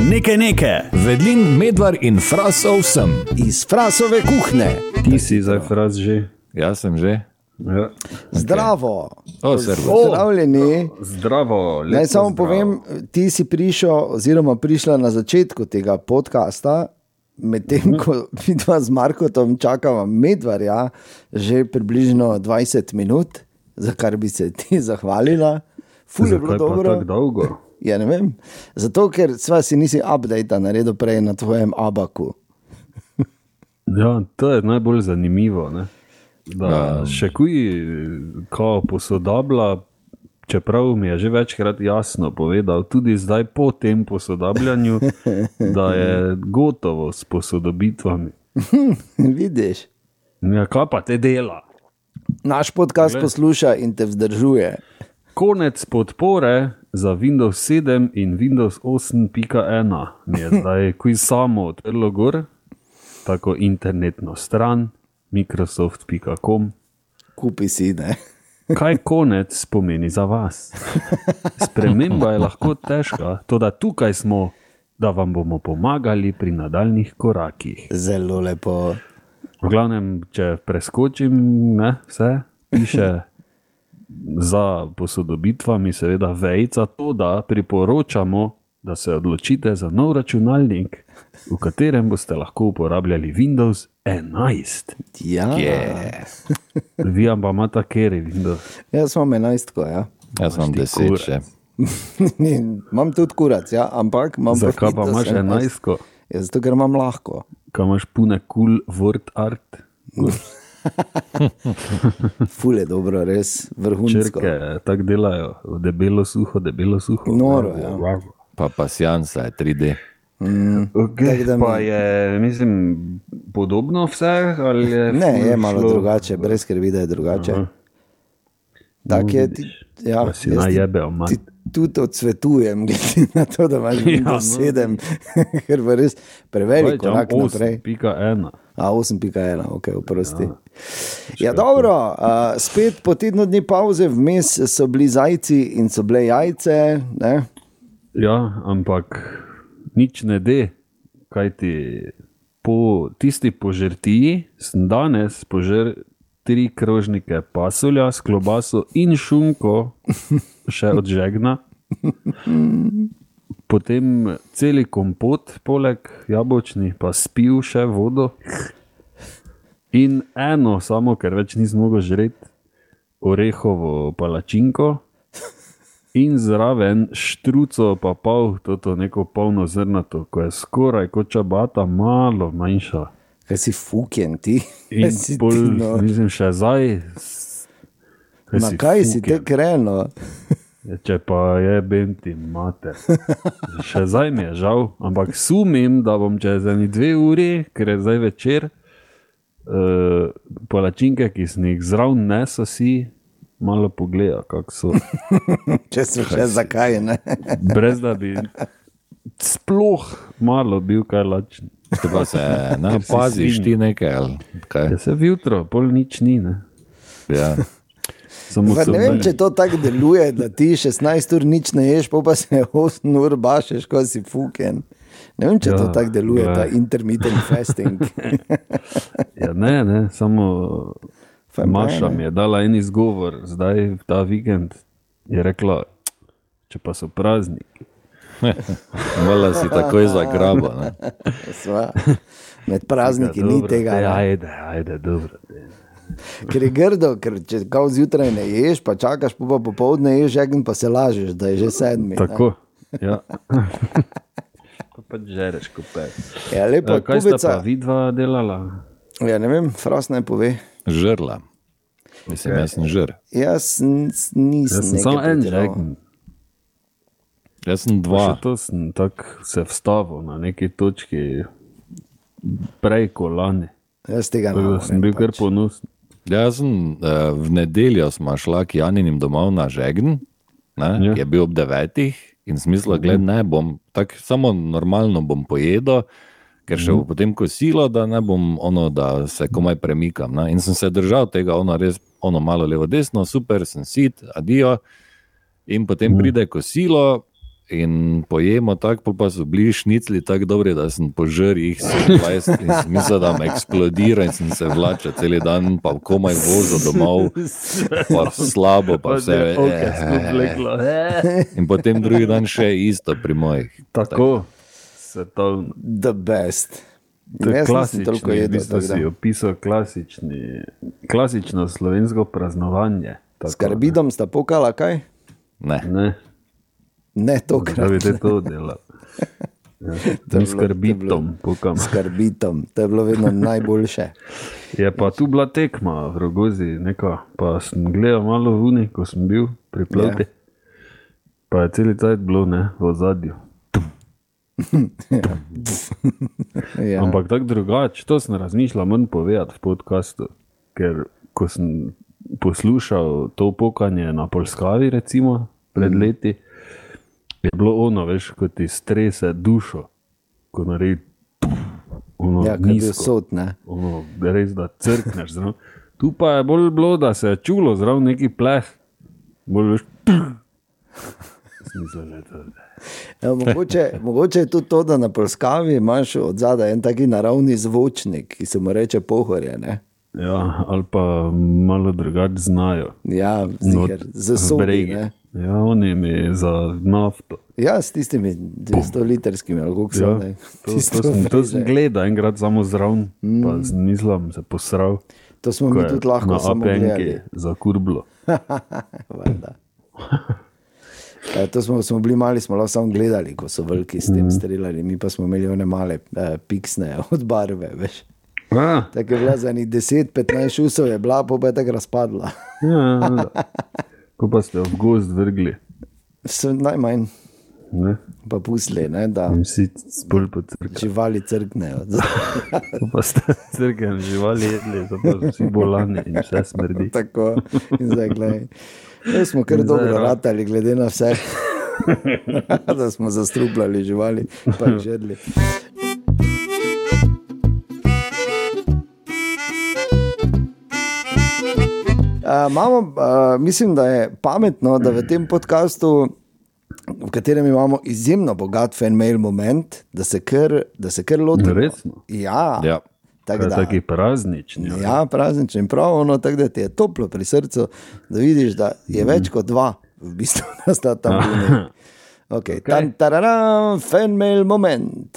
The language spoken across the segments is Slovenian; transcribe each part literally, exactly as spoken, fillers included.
Nekaj nekaj. Vedlin, Medvar in Frasov sem. Iz Frasove kuhne. Ti si za Fras že. Jaz sem že. Ja. Zdravo. O, servus. Pozdravljeni. Zdravo. Naj samo povem, ti si prišel oziroma prišla na začetku tega podcasta, medtem ko vidva z Markotom čakava Medvarja že približno dvajset minut, za kar bi se ti zahvalila. Ful je bilo dobro. Zakaj pa tako dolgo? Ja, ne vem. Zato, ker sva si nisi update naredil prej na tvojem abaku. Ja, to je najbolj zanimivo, ne? Da še kuj kao posodablja, čeprav mi je že večkrat jasno povedal, tudi zdaj po tem posodabljanju, da je gotovo s posodobitvami. Vidiš? Ja, kaj pa te dela? Naš podcast Gle. Posluša in te vzdržuje. Konec podpore za Windows sedem in Windows osem pika ena mi je zdaj kuj samo odprlo gor, tako internetno stran microsoft pika com. Kupi si, ne? Kaj konec pomeni za vas? Sprememba je lahko težka, toda tukaj smo, da vam bomo pomagali pri nadaljnih korakih. Zelo lepo. V glavnem, če preskočim, ne, vse, piše za posodobitvami seveda vejca to, da priporočamo, da se odločite za nov računalnik, v katerem boste lahko uporabljali Windows enajst. Ja. Yeah. Vi pa imate keri Windows? Jaz imam enajstko, ja. Jaz imam deset še. Imam tudi kurac, ja, ampak imam pa Zakaj pa imaš enajstko? Ja, zato, ker imam lahko. Kaj imaš pune cool word art? Ful je dobro, res vrhunsko. Črke tako delajo, debelo suho, debelo suho. Noro, ja. Pa pasjansa je tri D. Mm, Okay, pa je, mislim, podobno vse? Ali je ne, je šlo? malo drugače, brez skrbi, da je drugače. Aha. Tak je, ti, ja, Pa si jaz ti, najebel, man. ti tudi odsvetujem, glede na to, da imaš Windows no. sedem, ker pa res prevelik korak naprej. osem pika ena. A, osem pika ena, ok, oprosti. Ja, ja dobro, uh, spet po tednu dni pauze, vmes so bili zajci in so bile jajce, ne? Ja, ampak nič ne de, kaj ti po tisti požrtiji sem danes požer tri krožnike pasulja s klobaso in šunko še od žegna. Potem celi kompot poleg jabolčni, pa spil še vodo. In eno samo, ker več nisem mogel žreti, orehovo palačinko. In zraven štruco pa pol, toto neko polno zrnato, ko je skoraj kot čabata, malo manjša. Kaj si fuken ti? In si pol, ti, no. mislim, še zdaj... Na kaj si te kreno? Če pa je benti mater. Še zdaj mi je žal, ampak sumim, da bom čez eni dve uri, ker je zdaj večer, uh, palačinke, ki sem jih zraven nesel si, malo pogleda, kak so. Če so še zakaj, ne? Brez da bi sploh malo bil kaj lačen. Pa se ne paziš ti nekaj, ali kaj? Ja, se vjutro, pol nič ni, ne? Ja. Samo Pa so ne vem, me- če to tako deluje, da ti šestnajst ur nič ne ješ, pa pa se osem ur bašeš, ko si fuken. Ne vem, če Ja, to tako deluje, ja. ta intermittent fasting. Ja, ne, ne, samo Fajn, Maša ne. mi je dala en izgovor, zdaj v ta vikend je rekla, če pa so prazniki. Vala si takoj zagraba, ne? Sva. Med prazniki ni Dobro, tega. te, ne. Ajde, ajde, dobro. te. Ker je grdo, ker če kao zjutraj ne ješ, pa čakaš, pa, pa popoldne ješ žegen, pa se lažeš, da je že sedmi. ne. Tako, ja. Pa pa žereš kopet. Ja, lepo, Kaj sta kubica. pa vidva delala? Ja, ne vem, Fras naj pove. Žrla. Mislim, jaz sem žr. Jaz n- nisem Jaz sem nekaj samo en pretiral. žegen. Jaz sem Pa dva. še to sem tako se vstavil na neki točki prej ko lani. Jaz tega ne Tako da sem bil kar ponosen. Jaz sem uh, v nedeljo sma šla k Janinim domov na žegn, ne, Ja. ki je bil ob devetih in smisla, gled, ne bom, tak, samo normalno bom pojedel, ker še bo potem kosilo, da ne bom ono, da se komaj premikam. Ne. In sem se držal tega, ono res, ono malo levo desno, super, sem sit, adijo. In potem pride kosilo in pojemo tako, pol pa so bili šnicli tako dobri, da sem požrl jih sedemindvajset in sem mislil, da me eksplodira in sem se vlačil celi dan, pa komaj vozil domov, pa slabo, pa vse. In potem drugi dan še isto pri mojih. Tako, se to... The best. To je Jaz nisem toliko klasični, v jedel, bistvu tako da. si opisal klasični, klasično slovensko praznovanje. Tako, S karbidom sta pokala kaj? Ne. Ne, Ne da tokrat. bi te to delal. Ja, To je s bilo- karbitom pokam. S karbitom. To je bilo vedno najboljše. Je pa tu bila tekma v Rogozi, neka, pa sem gledal malo v uni, ko sem bil pri plovti. Pa je celi cajt bilo, ne, v ozadju. Ja. Ampak tako drugače, to sem razmišljal manj povedati v podcastu, ker ko sem poslušal to pokanje na Polskavi, recimo, pred leti, je bilo ono, veš, ko ti strese dušo, ko naredi ono Ja, kaj je bil nizko, sod, ne? ono, res da crkneš zraven. Tu pa je bolj bilo, da se je čulo zraven neki pleh, bolj veš, smisel, že to. Ja, mogoče, mogoče je tudi to, da na Polskavi imaš od zadaj en taki naravni zvočnik, ki se mu reče pohorje, ne? Ja, ali pa malo drugače znajo. Ja, ziher, za sodi, ne? Ja, oni mi za nafto. Ja, s tistimi dvesto litrskimi, ali koliko so, Ja, ne? to, Tisto to, sem, to vreže. sem gledal enkrat samo zraven, mm. pa sem mislim se posral. To smo ko mi je tudi lahko na samo A P N-ki gledali. za kurblo. Valjda. E, to smo, smo bili mali, smo lahko samo gledali, ko so veliki s tem streljali, mi pa smo imeli one male eh, piksne od barve, veš. A, Tako je bila za njih deset petnajst šusov je bila, pa je tako razpadla. ja, ja. Ko pa ste v gozd vrgli, So najmanj ne? pa pusli, ne, da In vsi spol po crkvi. živali crknejo. Ko pa ste crkven živali jedli, zato so vsi bolani in vse smrdi. Tako, in zdaj gledaj. Mi smo kar In zdaj dobro ra- ratali, glede na vse, da smo zastrupljali živali, pa jih žedli. Uh, imamo, uh, mislim, da je pametno, da v tem podkastu, v katerem imamo izjemno bogat fan-mail moment, da se kar, da se kar lotimo. Resno? Ja, Ja. tako Kaj da. taki praznični. Ja, prazničen prav, ono, tako da ti je toplo pri srcu, da vidiš, da je več kot dva, v bistvu, da sta tam bili. Okay. Tan, tararam, fan mail moment.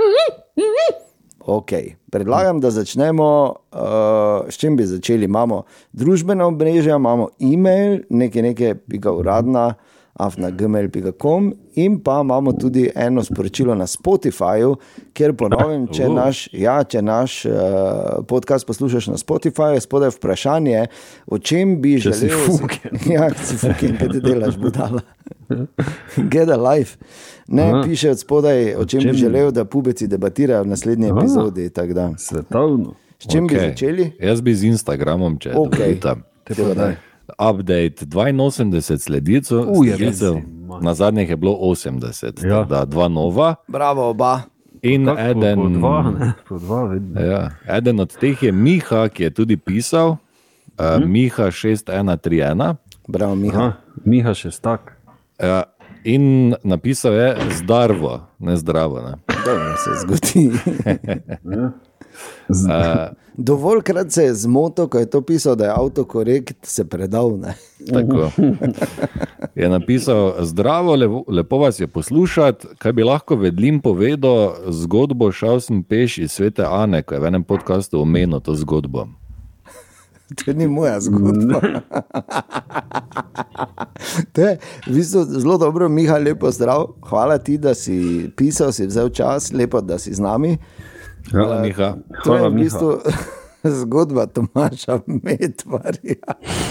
Okay. Predlagam, da začnemo, uh, s čim bi začeli. Imamo družbena omrežja, imamo e-mail, nekaj, nekaj, pika uradna, afna gmail pika com in pa imamo tudi eno sporočilo na Spotifyju, kjer ponovim, če naš, ja, če naš uh, podcast poslušaš na Spotifyju, je spodaj vprašanje, o čem bi Če si želel... fuken. Ja, si fuken, kaj ti delaš, budala. Get a life. Ne, Aha. piše od spodaj, o čem, čem bi želel, da pubeci debatirajo v naslednji Aha. epizodi. tako da. Svetovno. S čim okay. bi Okej. začeli? Jaz bi z Instagramom, če Okej. dovolite. Teba daj. Update dvainosemdeset sledilcev, Uj, ja, sledilcev. mislim, man. Na zadnjih je bilo osemdeset, Ja. tako da dva nova Bravo, oba. in Tako, eden, Po, po dva, ne? Po dva vedno. ja, eden od teh je Miha, ki je tudi pisal, uh, Miha šest ena tri ena. Bravo, Miha. Aha, Miha Šestak. Ja, in napisal je zdarvo, ne zdravo. Ne. Dobro se zgodi. Z, Uh, Dovoljkrat se je zmotil, ko je to pisal, da je avtokorekt se predal. Ne? Tako. Je napisal, zdravo, lepo, lepo vas je poslušati. Kaj bi lahko vedlim povedal zgodbo, šel sem peš iz Svete Ane, ko je v enem podkastu omenil to zgodbo. To ni moja zgodba. To je v bistvu zelo dobro, Miha, lepo zdrav. Hvala ti, da si pisal, si vzel čas, lepo, da si z nami. Hvala, Miha. To je Hvala, v bistvu zgodba Tomaša Medvarja.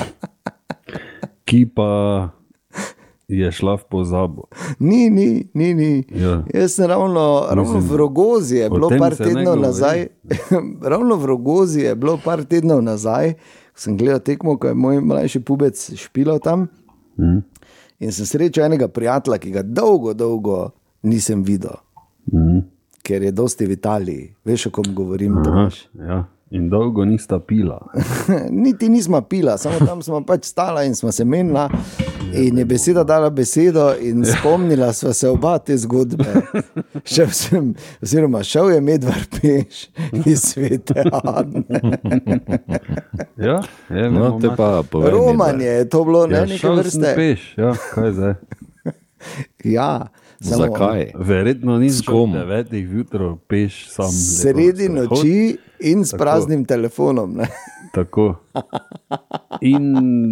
ki pa je šla v pozabo. Ni, ni, ni. ni. Ja. Jaz sem ravno, ravno v Rogozi je o bilo tem par se ne tednov govori. nazaj. Ravno v Rogozi je bilo par tednov nazaj, ko sem gledal tekmo, ko je moj mlajši pubec špilal tam. Mm. In sem srečal enega prijatelja, ki ga dolgo, dolgo nisem videl, Mm. ker je dosti v Italiji. Veš, o kom govorim, Aha, Tomaš? ja. In dolgo nista pila. Niti nismo pila, samo tam smo pač stala in smo se menila. In je beseda dala besedo in spomnila sva se oba te zgodbe. Šel sem, oziroma šel je Medvard peš iz Svete Adne. Ja, je, No, te pa povej. Romanje je to bilo, ne, ja, neke šel sem vrste. peš, ja, kaj zdaj? Ja, samo Zakaj? Verjetno nisem S kom? šel devetih jutro peš sam. Sredi lepo noči in s Tako. praznim telefonom. Ne? Tako. In,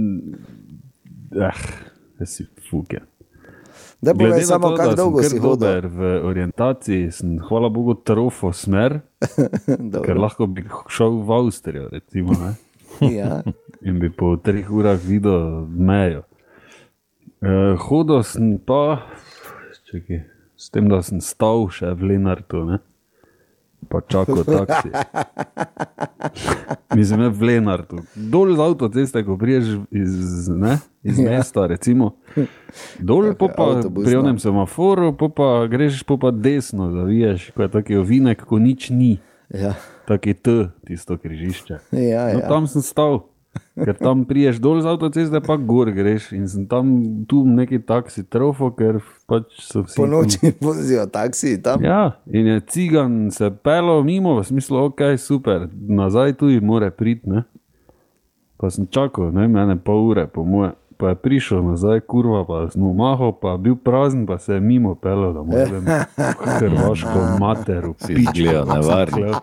eh, jaz si fuke. Da bo Glede na samo, to, kako da dolgo sem si kar hodil. dober v orientaciji, sem hvala Bogu trofo smer, Dobro. ker lahko bi šel v Avstrijo, recimo, ne? Ja. In bi po treh urah videl mejo. E, hodil sem pa, čekaj, s tem, da sem stal še v Lenartu, ne? Pa čakal taksi. Mislim, ne v Lenartu. Dol z avtoceste, ko priješ iz, ne, iz mesta, recimo. Dol, po pa avtobusno. pri onem semaforu, po pa greš po pa desno, zaviješ, ko je taki ovinek, ko nič ni. Ja. Taki T, tisto križišče. Ja, No, ja. tam sem stal, ker tam priješ dol z avtoceste, pa gor greš in sem tam tu neki taksi trofo, ker pač so vsi. Po noči vozijo taksi tam. Ja, in je cigan se pelal mimo, v smislu, ok, super, nazaj tu ji more priti, ne. Pa sem čakal, ne, mene pol ure, po moje, pa je prišel nazaj, kurva, pa sem mu mahal, pa bil prazen, pa se je mimo pelal, da moram hrvaško materu. Si izgleda nevarno.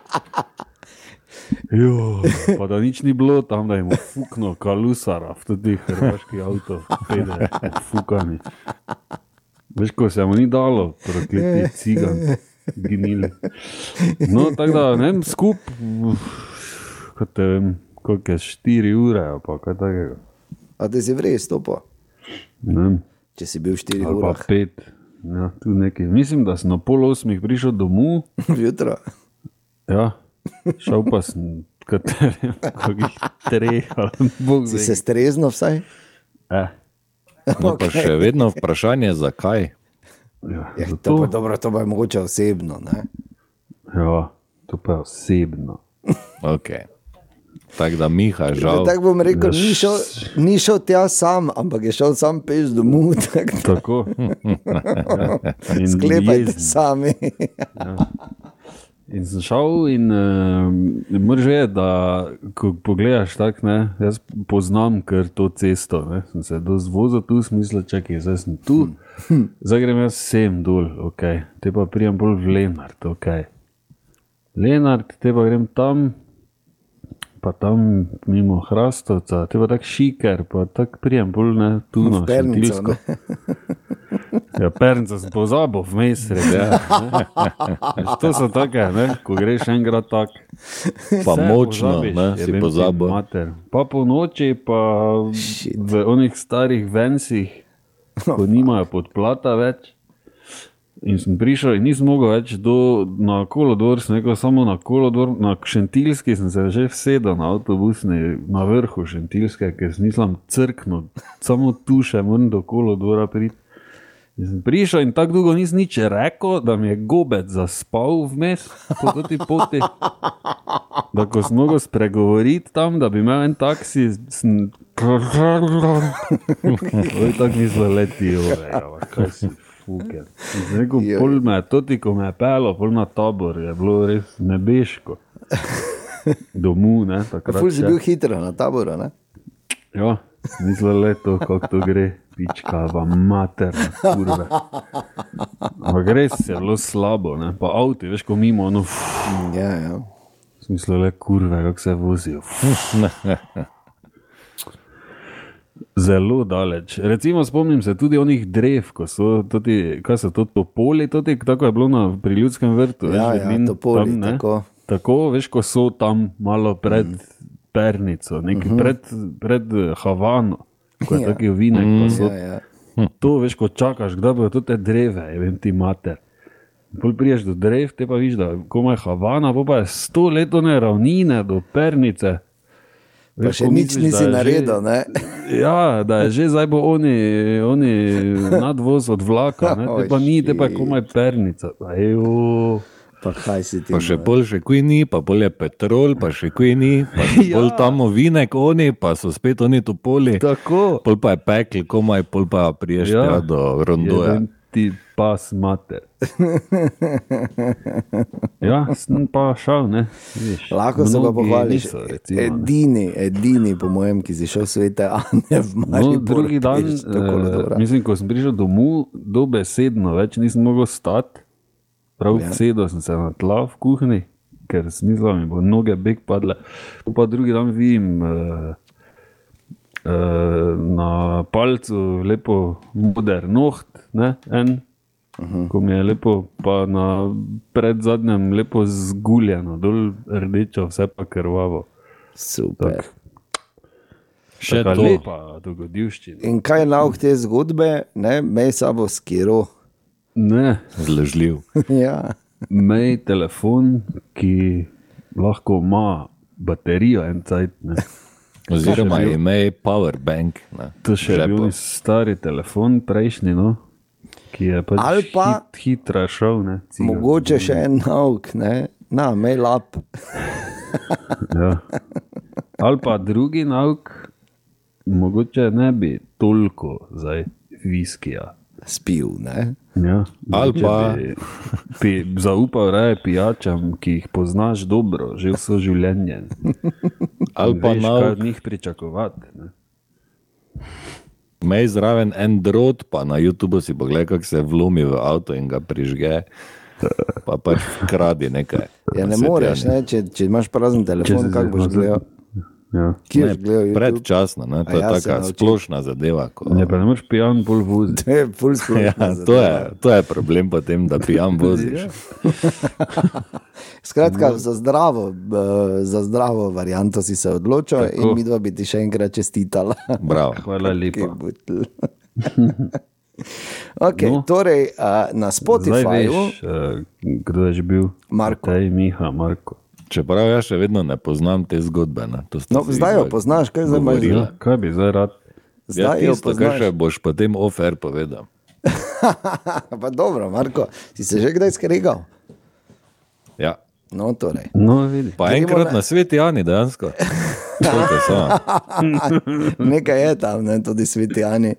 Jo, pa da nič ni bilo tam, da jim fukno kalusara, v tudi hrvaški avto, pede, fukani. Veš, ko se mu ni dalo, prokleti cigan, gnili. No, tako da, ne vem, skup, kot te vem, koliko je, štiri ure, pa kaj takega. A te si vrej stopo, Ne vem, če si bil štiri ali pa urah pet, ja, tu nekaj. Mislim, da sem na pol osmih prišel domov, jutro. ja, šel pa sem, katerim, kakih treh, ali bog Si zdaj. se strezno vsaj? Eh, No, pa še vedno vprašanje, zakaj. ja, Ja, to, zato, pa, dobro, to pa je mogoče osebno. Ne? ja, to pa je osebno. Okay. Tako da Miha, žal. Tako bom rekel, Ja, ni šel, ni šel tja sam, ampak je šel sam peš domov. Tak, da Tako. Ja. In sklepajte jezen. sami. In sem šel in uh, moraš vedeti, da ko pogledaš tako, ne, jaz poznam kar to cesto, ne, sem se dozvozil tu, smisla, čakaj, zdaj sem tu, zdaj grem jaz sem dol, ok, te pa prijem bolj v Lenart, ok. Lenart, te pa grem tam, pa tam mimo Hrastovca, te pa tak šiker, pa tak prijem bolj, ne, tu na V Pernico, Šentilsko. ne. Ja, Pernica sem pozabil vmes, ja. To so take, ne, ko greš enkrat tak. Pa vse močno, pozabiš, ne, jebem si ti pozabil. mater. Pa po noči, pa Shit. v onih starih vensih, ko nimajo podplata več. In sem prišel in nisem mogel več do, na kolodvor, sem rekel samo na kolodvor, na Šentilski sem se že vsedel na avtobusni, na vrhu Šentilske, ker sem mislim crknil, samo tu še moram do kolodvora priti. In sem prišel in tako dolgo nisem nič rekel, da mi je gobec zaspal vmes po toti poti. Da ko sem mogel spregovoriti tam, da bi imel en taksi, sem... Oj, tako mislo leti, ove, kaj si fuker. In sem rekel, Joj. pol me je toti, ko me je pelo, pol na Tabor, je bilo res nebeško. Domu, ne, takrat Ful si še. bil hitro na taboru. Ne? Ja, mislil le to, kako to gre, pička, vam mater, kurve. Ampak res je bilo slabo, ne? Pa avti, veš, ko mimo, no, fff, Ja, ja. mislil le kurve, kako se vozijo. Zelo daleč. Recimo spomnim se tudi onih drev, ko so toti, kaj so to, topoli, toti, tako je bilo na, pri Ljudskem vrtu. Ja, veš, ja, Vedlin, topoli, tam, ne. tako. Tako, veš, ko so tam malo pred Pernico, nek, Mhm. pred, pred Havano, ko je Ja. taki ovinek, pa so Ja, ja. to, veš, ko čakaš, kdaj bodo to te dreve, je vem ti mater. Pol priješ do drev, te pa viš, da komaj Havana, pa, pa je sto letone ravnine do Pernice. Pa Veš, še ko nič misliš, da nisi je naredil. Ne? Že, ja, da je že zdaj bo oni, oni nadvoz od vlaka, ne? Te pa ni, te pa je komaj Pernica. Ejo, Pa kaj si ti? Pa še no? pol še kuj ni, pa pol je petrol, pa še kuj ni, pa še Ja. pol tam ovinek oni, pa so spet oni topoli. Tako. Pol pa je pekli, komaj, pol pa priješ Ja. ja. do rondoja. Jeden ti pas mater. Ja, sem pa šel, ne. Viš, Lahko se pa mnogi pohvališ. niso, recimo, ne. Edini, edini, po mojem, ki si šel v svete, a ne v No, Maribor. drugi dan, peš, tako eh, dobro. mislim, ko sem prišel domov, dobesedno več nisem mogel stati. Prav Ja. sedel sem se na tla v kuhinji, ker sem mislil, da mi bo noge beg padle. Pa drugi dan vidim uh, uh, na palcu lepo moder noht, ne, en, uh-huh. Ko mi je lepo, pa na predzadnjem lepo zguljeno, dol rdečo, vse pa krvavo. Super. Še Taka to. lepa dogodivščina. In kaj je nauk te zgodbe? Ne, mej sabo skiro. Ne. Zležljiv. Ja. Mej telefon, ki lahko ima baterijo en cajt. Ne. Oziroma imej powerbank. Ne, To še je bil stari telefon, prejšnji, no, ki je pač Ali pa- hit, hitra šel. Ne, cigar. Mogoče še en nauk, ne? Na, mej lap. Ja. Ali pa drugi nauk, mogoče ne bi toliko zdaj viskija. Spil, ne? Ja, Ali mogoče pa- bi, bi zaupal raje pijačam, ki jih poznaš dobro, že vso življenje. Ali pa Veš, kaj nauk, od njih pričakovati. Ne. imej zraven en drot, pa na YouTubu si pogled, kako se vlomi v avto in ga prižge. Pa pač kradi nekaj. Ja, ne Saj ti moreš, ja ne? Če, če imaš prazen telefon, si- kako boš gledal? Ja. Kje Ne, boš gledal YouTube? predčasno, ne? To A je ja, se taka nauči. splošna zadeva. Ko... Ne, pa ne moreš pijan bolj voziti. To je ful splošna Ja, zadeva. to, je, to je problem potem, da pijan voziš. Skratka, za zdravo, eh, za zdravo varianto si se odločil Tako. in midva bi ti še enkrat čestitala. Bravo. Hvala Ki lepa. butl. Okay, no. No. Torej, uh, na Zdaj Spotifyju veš, uh, kdo je že bil? Marko. Tej, Miha, Marko. Čeprav jaz še vedno ne poznam te zgodbe. Ne? To sta No, si zdaj jo itak poznaš, kaj zdaj imaš? govorila. Ja, kaj bi zdaj rad? Ja, Zdaj jo tisto, kar poznaš. še boš potem off-air povedal. Pa dobro, Marko, si se že kdaj skregal? Ja. No, torej. No, vidi. Pa Gremo enkrat na- na sveti Ani dejansko. Koliko so? Nekaj je tam, ne, tudi sveti Ani.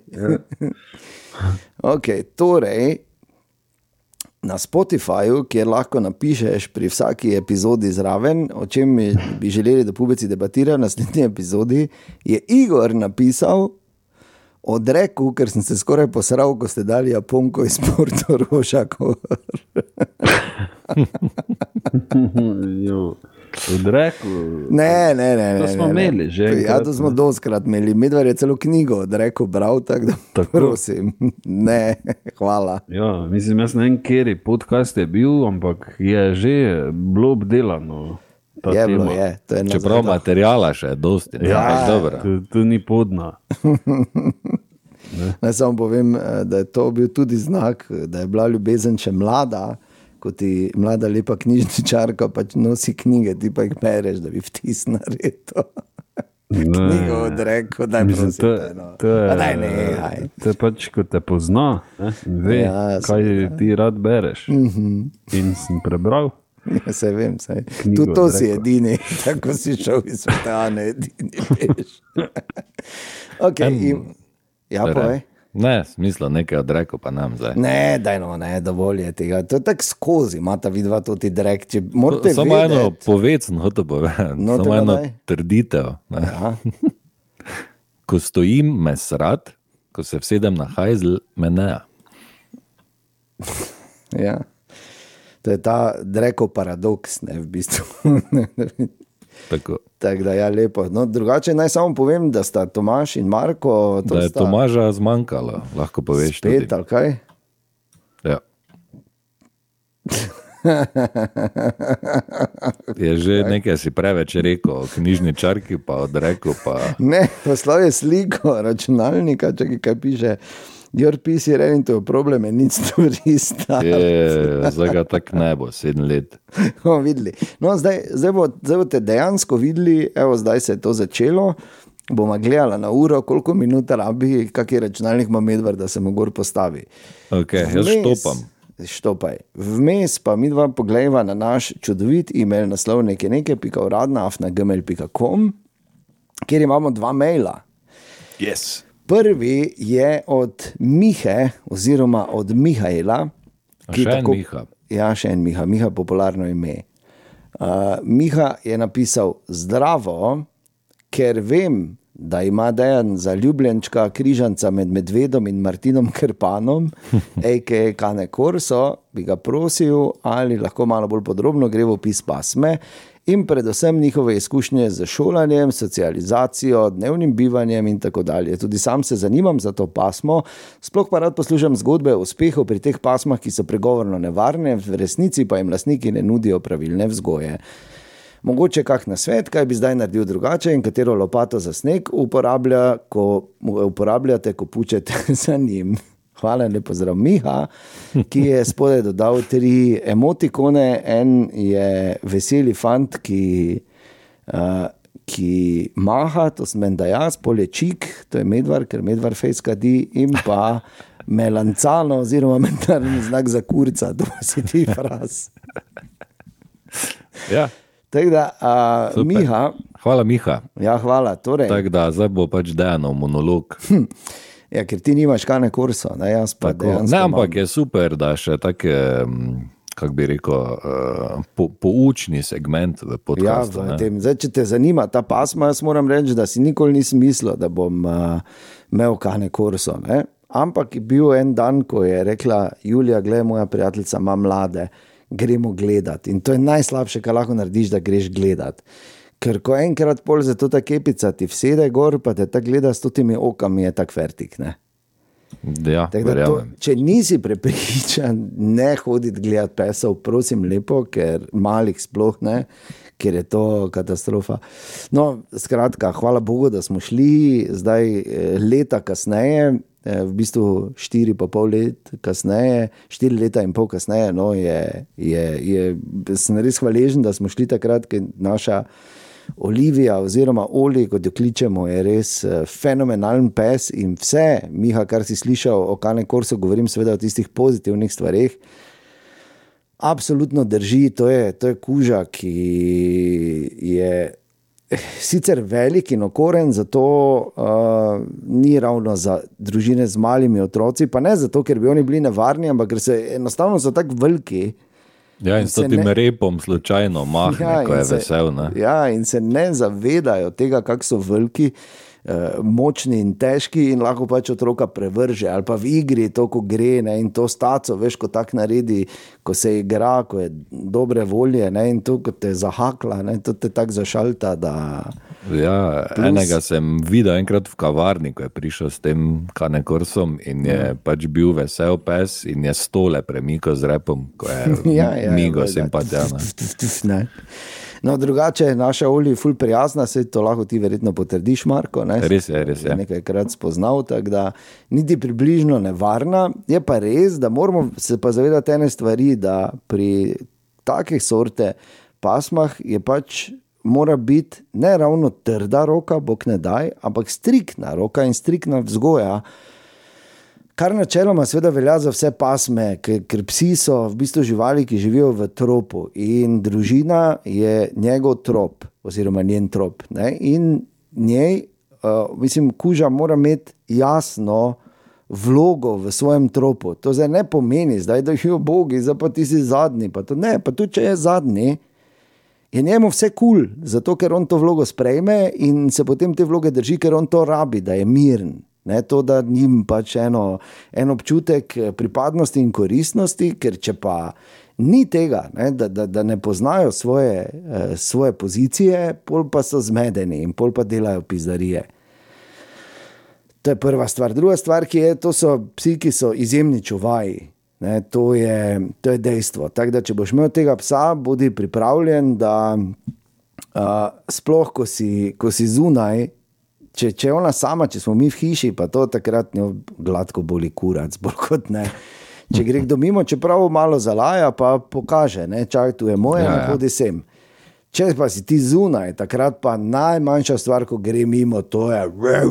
Okay, torej, na Spotifyju, kjer lahko napišeš pri vsaki epizodi zraven, o čem bi- bi želeli, da pubeci debatirajo v naslednji epizodi, je Igor napisal odreku, ker sem se skoraj posral, ko ste dali Japonko iz Portoroža. Jo, Odrekel. Ne, ne, ne. To ne, smo ne, ne. imeli že Ja, enkrat, to smo doskrat imeli. Medvar je celo knjigo odrekel, bral, tako da Tako. prosim. Ne, hvala. Ja, mislim, jaz ne vem, kjer podcast je bil, ampak je že bilo obdelano. ta Je bilo, tema. je. To je Čeprav nazaj. materijala še je dosti. Ne? Ja. Ampak dobro. To, to ni podna. Naj samo povem, eh, da je to bil tudi znak, da je bila ljubezen še mlada, kot ti mlada lepa knjižničarka pač nosi knjige, ti pa jih bereš, da bi vtis naredil. Knjigo odrekel, daj Mislim, prosim. to, daj, no. to, je, Pa daj, nehaj. to je pač, ko te pozna ne, in ve, Ja, kaj seveda. ti rad bereš. Mm-hmm. In sem prebral. Ja, se vem, saj. Knjigo Tudi to si odrekel. edini, tako si šel iz sveta, ne edini, veš. Okay, in, ja, povej. Ne, smisla nekaj odrekel, pa nam zdaj. Ne, daj no, ne, dovolj je tega. To je tako skozi, imata vidva to ti drek. Če morate Samo vedeti, eno povecno hotel povedati, No, samo tega eno daj. trditev. Ne. Aha. Ko stojim, me srat, ko se vsedem na hajzl, me ne. Ja. To je ta dreko paradoks, ne, v bistvu. Tako. Tako da, ja, lepo. No, drugače naj samo povem, da sta Tomaž in Marko, to Da je sta Tomaža zmanjkalo, lahko poveš spet, tudi. ali kaj? Ja. Je že nekaj si preveč rekel, o knjižničarki pa odrekel, pa Ne, poslal je sliko računalnika, čakaj, kaj piše. Your P C running to a problem and needs to restart. je, zdaj ga tak ne bo, sedem let. Bomo videli. No, zdaj, zdaj, bo, zdaj boste dejansko videli, evo, zdaj se je to začelo. Bomo gledali na uro, koliko minut rabi, kakšen računalnik ima Medvard, da se mu gor postavi. Okay, jaz Vmes- štopam. štopaj. Vmes pa mi dva poglejva na naš čudovit e-mail naslov nekaj nekaj pika uradna afna gmail pika com, kjer imamo dva maila. Yes. Prvi je od Mihe, oziroma od Mihajla. Še en tako, Miha. Ja, še en Miha, Miha popularno ime. Uh, Miha je napisal: zdravo, ker vem, da ima Dejan za ljubljenčka križanca med Medvedom in Martinom Krpanom, a k a. Kane Korso, bi ga prosil, ali lahko malo bolj podrobno gre v opis pasme in predvsem njihove izkušnje z šolanjem, socializacijo, dnevnim bivanjem in tako dalje. Tudi sam se zanimam za to pasmo, sploh pa rad poslušam zgodbe o uspehu pri teh pasmah, ki so pregovorno nevarne, v resnici pa jim lastniki ne nudijo pravilne vzgoje. Mogoče kak nasvet, kaj bi zdaj naredil drugače in katero lopato za sneg uporablja, ko uporabljate, ko pučete za njim. Hvala in lep pozdrav, Miha, ki je spodaj dodal tri emotikone. En je veseli fant, ki, uh, ki maha, to sem menda jaz, pol je čik, to je medvar, ker medvar fejs kadi, in pa melancano oziroma mentalni znak za kurca, to si ti fraz. Ja. Tako da, uh, Miha. Hvala, Miha. Ja, hvala. Torej. Tako da, zdaj bo pač Dejanov monolog. Hm. Ja, ker ti nimaš Kane Korso, ne, jaz pa dejansko. Ne, ampak je super, da še take, kako bi rekel, po, poučni segment v podcastu. Ja, v tem. Zdaj, če te zanima ta pasma, jaz moram reči, da si nikoli nisem mislil, da bom uh, imel Kane Korso, ne. Ampak je bil en dan, ko je rekla Julija, glej, moja prijateljica ima mlade, gremo gledati. In to je najslabše, kar lahko narediš, da greš gledati. Ker ko enkrat pol za to ta kepica ti vsede gor, pa te tak gleda s totimi okami, je tak vertik, ne? Ja, verjamem. Če nisi prepričan, ne hoditi gledati pesov, prosim lepo, ker malih sploh ne, ker je to katastrofa. No, skratka, hvala Bogu, da smo šli zdaj leta kasneje, v bistvu štiri pa pol let kasneje, štiri leta in pol kasneje, no, je, je, je, sem res hvaležen, da smo šli takrat, ker naša Olivija oziroma Oli, kot jo kličemo, je res fenomenalen pes in vse, Miha, kar si slišal o Kane Korso, govorim seveda o tistih pozitivnih stvareh, absolutno drži, to je, to je kuža, ki je sicer velik in okoren, zato uh, ni ravno za družine z malimi otroci, pa ne zato, ker bi oni bili nevarni, ampak ker se enostavno so tako veliki. Ja, in s tem ne... repom slučajno mahne, ja, ko je se, vesel. Ne? Ja, in se ne zavedajo tega, kako so veliki, eh, močni in težki in lahko pač otroka prevrže. Ali pa v igri to, ko gre, ne, in to staco, veš, ko tak naredi, ko se igra, ko je dobre volje, ne, in to, ko te zahakla, ne, to te tak zašalta, da... Ja, plus... enega sem videl enkrat v kavarni, ko je prišel s tem Kane Korsom in je ja. pač bil vesel pes in je stole premikal z repom, ko je ja, ja, migo ja, simpatijana. No, drugače, naša Oli je ful prijazna, se to lahko ti verjetno potrdiš, Marko, ne? Res je, res je. Nekajkrat spoznal, tako da niti približno nevarna. Je pa res, da moramo se pa zavedati ene stvari, da pri takih sorte pasmah je pač mora biti ne ravno trda roka, bog ne daj, ampak striktna roka in striktna vzgoja, kar načeloma seveda velja za vse pasme, ker, ker psi so v bistvu živali, ki živijo v tropu in družina je njegov trop, oziroma njen trop, ne? In njej, uh, mislim, kuža mora imeti jasno vlogo v svojem tropu. To zdaj ne pomeni, zdaj da jo bogi, zdaj pa ti si zadnji, pa to ne, pa tudi če je zadnji, je njemu vse kul, cool, zato ker on to vlogo sprejme in se potem te vloge drži, ker on to rabi, da je miren. Ne, to, da njim pač eno, en občutek pripadnosti in koristnosti, ker če pa ni tega, ne, da, da, da ne poznajo svoje, eh, svoje pozicije, pol pa so zmedeni in pol pa delajo pizdarije. To je prva stvar. Druga stvar, ki je, to so psi, ki so izjemni čuvaji. Ne, to, je, to je dejstvo. Tako da, če boš imel tega psa, bodi pripravljen, da uh, sploh, ko si, ko si zunaj, če, če ona sama, če smo mi v hiši, pa to takrat njo gladko boli kurac, bolj kot ne. Če gre kdo mimo, čeprav malo zalaja, pa pokaže, ne, čak, tu je moje, ja, ne hodi sem. Če pa si ti zunaj, takrat pa najmanjša stvar, ko gre mimo, to je,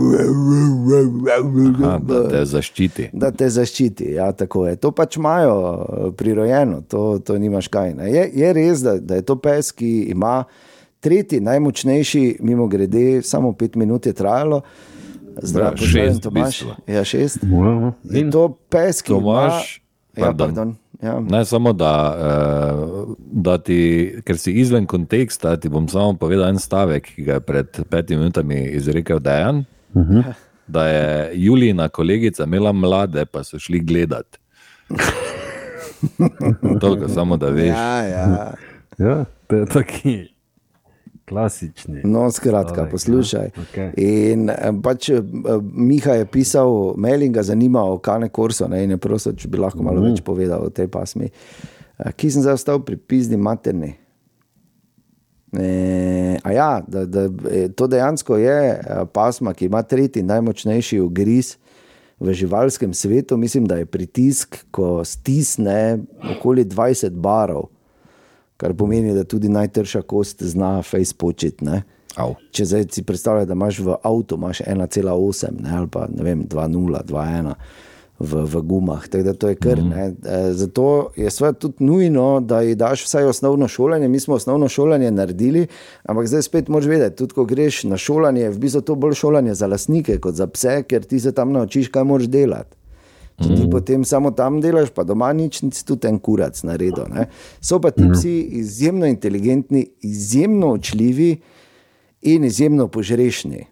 Aha, da te zaščiti. Da te zaščiti, ja, tako je. To pač imajo prirojeno, to, to nimaš kaj. Ne. Je, je res, da, da je to pes, ki ima tretji najmočnejši, mimo grede, samo pet minut je trajalo. Zdrav, ja, šest, Tomaš. Ja, šest. Wow. In to pes, ki Tomaš, ima... Ja, pardon. Ja. Ne samo, da, da ti, ker si izven konteksta, ti bom samo povedal en stavek, ki ga je pred petimi minutami izrekel Dejan, uh-huh. da je Julijina kolegica imela mlade, pa so šli gledat. Toliko samo, da veš. Ja, ja. Ja, to je taki klasični. No, skratka, poslušaj. Ja. Okay. In pač Miha je pisal mail in ga zanima o Cane Corso, ne, in je prosil, če bi lahko malo mm. več povedal o tej pasmi. Ki sem zdaj ostal pri pizdi materni. E, a ja, da, da, to dejansko je pasma, ki ima tretji najmočnejši ugriz v živalskem svetu. Mislim, da je pritisk, ko stisne okoli dvajset barov, kar pomeni, da tudi najtrša kost zna fejs početi. Če zdaj si predstavljaj, da imaš v avtu imaš ena cela osem ne, ali pa ne vem, dva nula, dva ena v, v gumah, tako da to je kar. Mm-hmm. Ne. Zato je sve tudi nujno, da ji daš vsaj osnovno šolanje. Mi smo osnovno šolanje naredili, ampak zdaj spet moraš vedeti, tudi ko greš na šolanje, je v bistvu to bolj šolanje za lastnike kot za pse, ker ti se tam naučiš, kaj moraš delati. Če ti potem samo tam delaš, pa doma nič, nič tudi en kurac naredil. Ne? So pa ti psi izjemno inteligentni, izjemno učljivi in izjemno požrešni.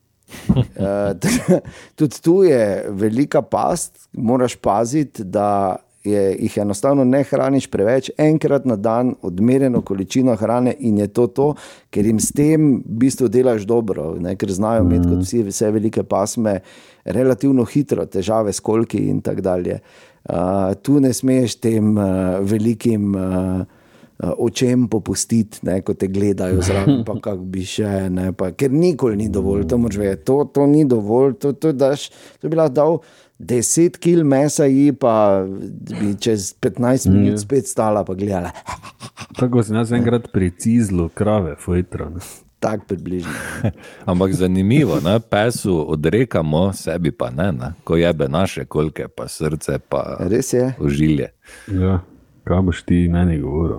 uh, tudi tu je velika past, moraš paziti, da je, jih enostavno ne hraniš preveč, enkrat na dan odmerjeno količino hrane in je to to, ker jim s tem v bistvu delaš dobro, ne? Ker znajo imeti kot vsi, vse velike pasme relativno hitro težave s kolki in tak dalje. Uh, tu ne smeš tem uh, velikim uh, očem popustiti, ne, ko te gledajo zraven, pa kak bi še, ne, pa, ker nikoli ni dovolj, to moraš vedeti, to, to ni dovolj, to, to, daš, to bi lahko dal deset kil mesa ji, pa bi čez petnajst minut spet stala, pa gledala. Tako sem jaz enkrat pri cizlu krave, fojtro. Tak približno. Ampak zanimivo, ne? Pesu odrekamo, sebi pa ne, ne? Ko jebe naše kolke, pa srce, pa res je. Ožilje. Ja, kaj boš ti meni govoril?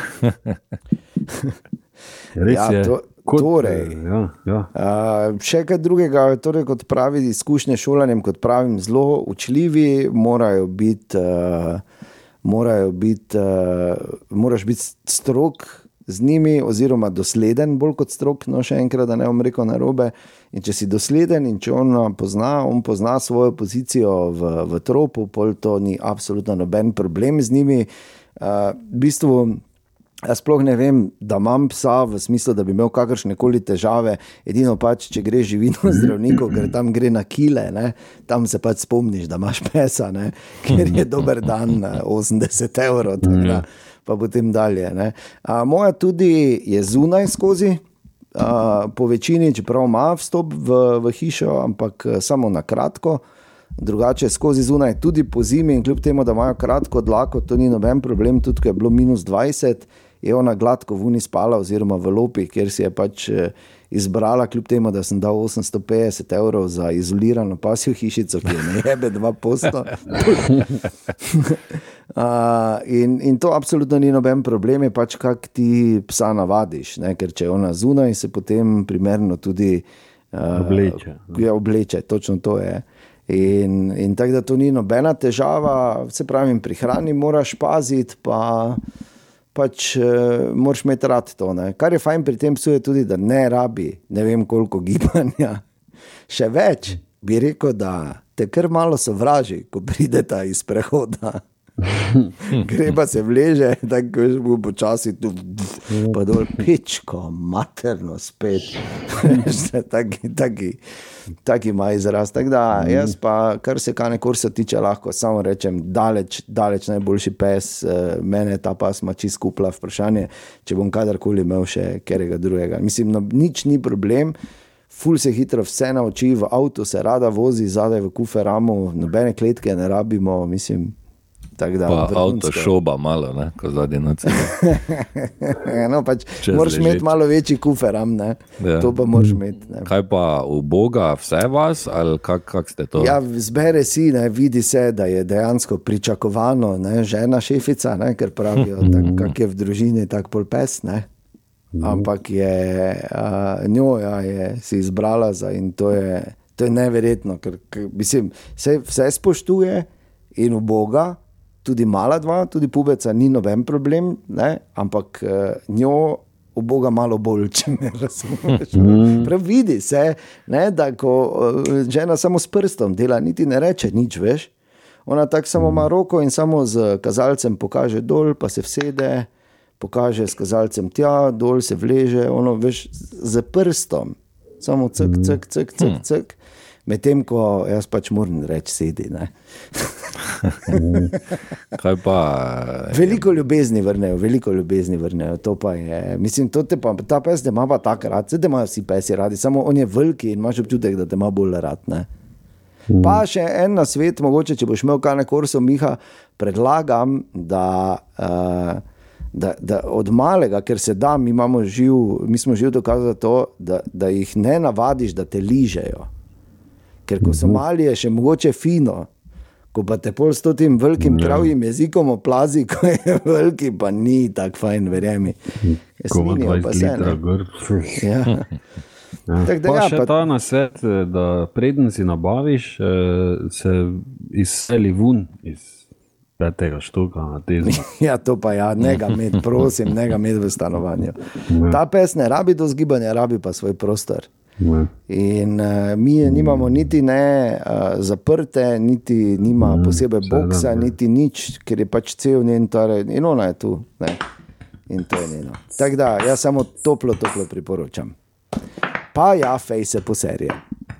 Res ja, je. To, kot, torej, ja, ja. Uh, še kaj drugega, torej, kot pravi izkušnje šolanjem, kot pravim, zelo učljivi, morajo biti, uh, morajo biti, uh, moraš biti strog z njimi, oziroma dosleden, bolj kot strog, no še enkrat, da ne bom rekel narobe. In če si dosleden in če on pozna, on pozna svojo pozicijo v, v tropu, pol to ni absolutno noben problem z njimi. Uh, v bistvu, jaz sploh ne vem, da imam psa v smislu, da bi imel kakršne koli težave, edino pač, če gre živino zdravniku, ker tam gre na kile, ne? Tam se pač spomniš, da imaš pesa, ne? Ker je dober dan osemdeset evrov, tako, pa potem dalje. Ne? A, moja tudi je zunaj skozi, a, po večini, čeprav ima vstop v, v hišo, ampak samo na kratko, drugače skozi zunaj, tudi po zimi in kljub temu, da imajo kratko dlako, to ni noben problem, tudi ko je bilo minus dvajset, je ona gladko v uni spala oziroma v lopi, kjer si je pač izbrala, kljub temu, da sem dal osemsto petdeset evrov za izolirano pasjo hišico, ki je ne jebe dva posto. uh, in, in to absolutno ni noben problem, je pač kak ti psa navadiš, ne? Ker če je ona zunaj, se potem primerno tudi uh, obleče. Ja, obleče, točno to je. In, in tako da to ni nobena težava, se pravim, pri hrani moraš paziti, pa pač uh, moraš imeti rad to. Ne? Kar je fajn pri tem psu je tudi, da ne rabi ne vem koliko gibanja. Še več bi rekel, da te kar malo sovraži, ko prideta iz prehoda. Greba se vleže, tako bo počasi tu, pa dol pičko, materno spet. taki, taki, taki ima izraz. Tako da jaz pa, kar se Cane Corso tiče, lahko samo rečem, daleč, daleč najboljši pes, mene ta pasma čisto kupla, vprašanje, če bom kadarkoli imel še kerega drugega. Mislim, no, nič ni problem, ful se hitro vse nauči, v avtu se rada vozi, zadaj v kuferamu, nobene kletke ne rabimo, mislim, Tak da, Pa vrhunsko. avto šoba malo, ne, ko zadnji noč. no, pač Čez moraš ležeč. imeti malo večji kuferam, ne? Ja. To pa moraš imeti. Ne? Kaj pa v Boga vse vas, ali kak, kak ste to? Ja, zbere si, ne, vidi se, da je dejansko pričakovano, ne, žena šefica, ne, ker pravijo, tak, kak je v družini, tak pol pes, ne. Ampak je uh, njo ja, je si izbrala za in to je, to je neverjetno, ker, ker mislim, vse, vse spoštuje in v Boga, tudi mala dva, tudi pubeca ni noben problem, ne, ampak uh, njo v Boga malo bolj, če me razumeš. Prav vidi se, ne, da ko uh, žena samo s prstom dela, niti ne reče nič, veš. Ona tako samo ima roko in samo z kazalcem pokaže dol, pa se vsede, pokaže s kazalcem tja, dol se vleže, ono, veš, z prstom, samo cek, cek, cek, cek, cek, medtem ko jaz pač moram reči sedi, ne. Kaj pa? Veliko ljubezni vrnejo, veliko ljubezni vrnejo, to pa je, mislim, to te pa, ta pes te ima pa tak rad, se te imajo vsi pesi radi, samo on je veliki in imaš občutek, da te ima bolj rad, ne. Pa še en na svet, mogoče, če boš imel kaj na kursu, Miha, predlagam, da, uh, da, da od malega, ker se da, mi, imamo živ, mi smo živ dokazali to, da, da jih ne navadiš, da te ližejo. Ker ko so mali, je še mogoče fino, ko pa te pol s tem velikim kravjim jezikom oplazi, ko je veliki, pa ni tak fajn, verjemi. Ko ima dvajset litra gor. Ja. Ja. Tak, da, Pa ja, še pa, ta nasvet, da preden si nabaviš, se izseli vun iz petega štuka na tezno. ja, to pa ja, ne ga med, prosim, ne ga med v stanovanju. Ta pes ne rabi do zgibanja, rabi pa svoj prostor. Ne. In uh, mi je nimamo niti ne uh, zaprte, niti nima posebej boksa, niti nič, ker je pač cel njen torej, in ona je tu. Ne? In to je njeno. Tako da, jaz samo toplo, toplo priporočam. Pa ja, fejse po serije.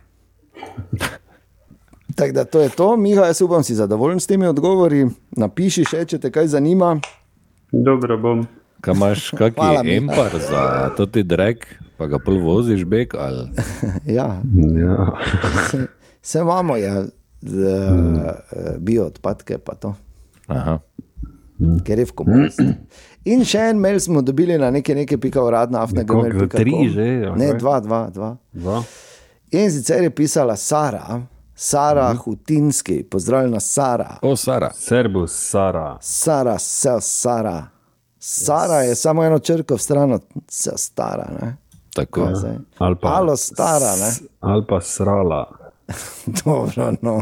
Tako da, to je to. Miha, jaz upam, si zadovoljen s temi odgovori. Napiši še, če te kaj zanima. Dobro bom. Kaj imaš kaki Hvala, Miha. empar za to ti drek, pa ga pol voziš bek, ali? Ja, Ja. se, se imamo, ja, z, uh, bio odpadke pa to. Aha. Ker je v kompost. In še en mail smo dobili na nekaj, nekaj pika uradna afna Koliko, gmail pika com. tri že, ja, Ne, kaj? dva, dva, dva. Dva. In sicer je pisala Sara, Sara Hutinski, pozdravljena Sara. O, Sara. Servus, Sara. Sara, se Sara. Sara je samo eno črko v stran od se stara, ne? Tako. Kaj zdaj? Ali pa, Alo stara, ne? s- ali pa srala. Dobro, no.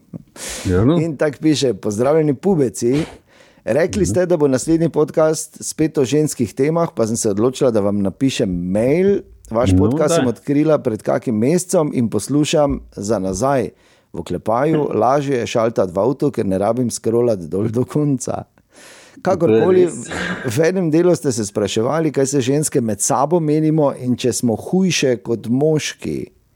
Ja, no? In tako piše, pozdravljeni pubeci. Rekli ste, da bo naslednji podcast spet o ženskih temah, pa sem se odločila, da vam napišem mail. Vaš No, podcast daj. sem odkrila pred kakim mesecem in poslušam za nazaj v klepaju. Lažje je šaltati v avtu, ker ne rabim scrollati dol do konca. Kakorkoli, v enem delu ste se spraševali, kaj se ženske med sabo menimo in če smo hujše kot moški.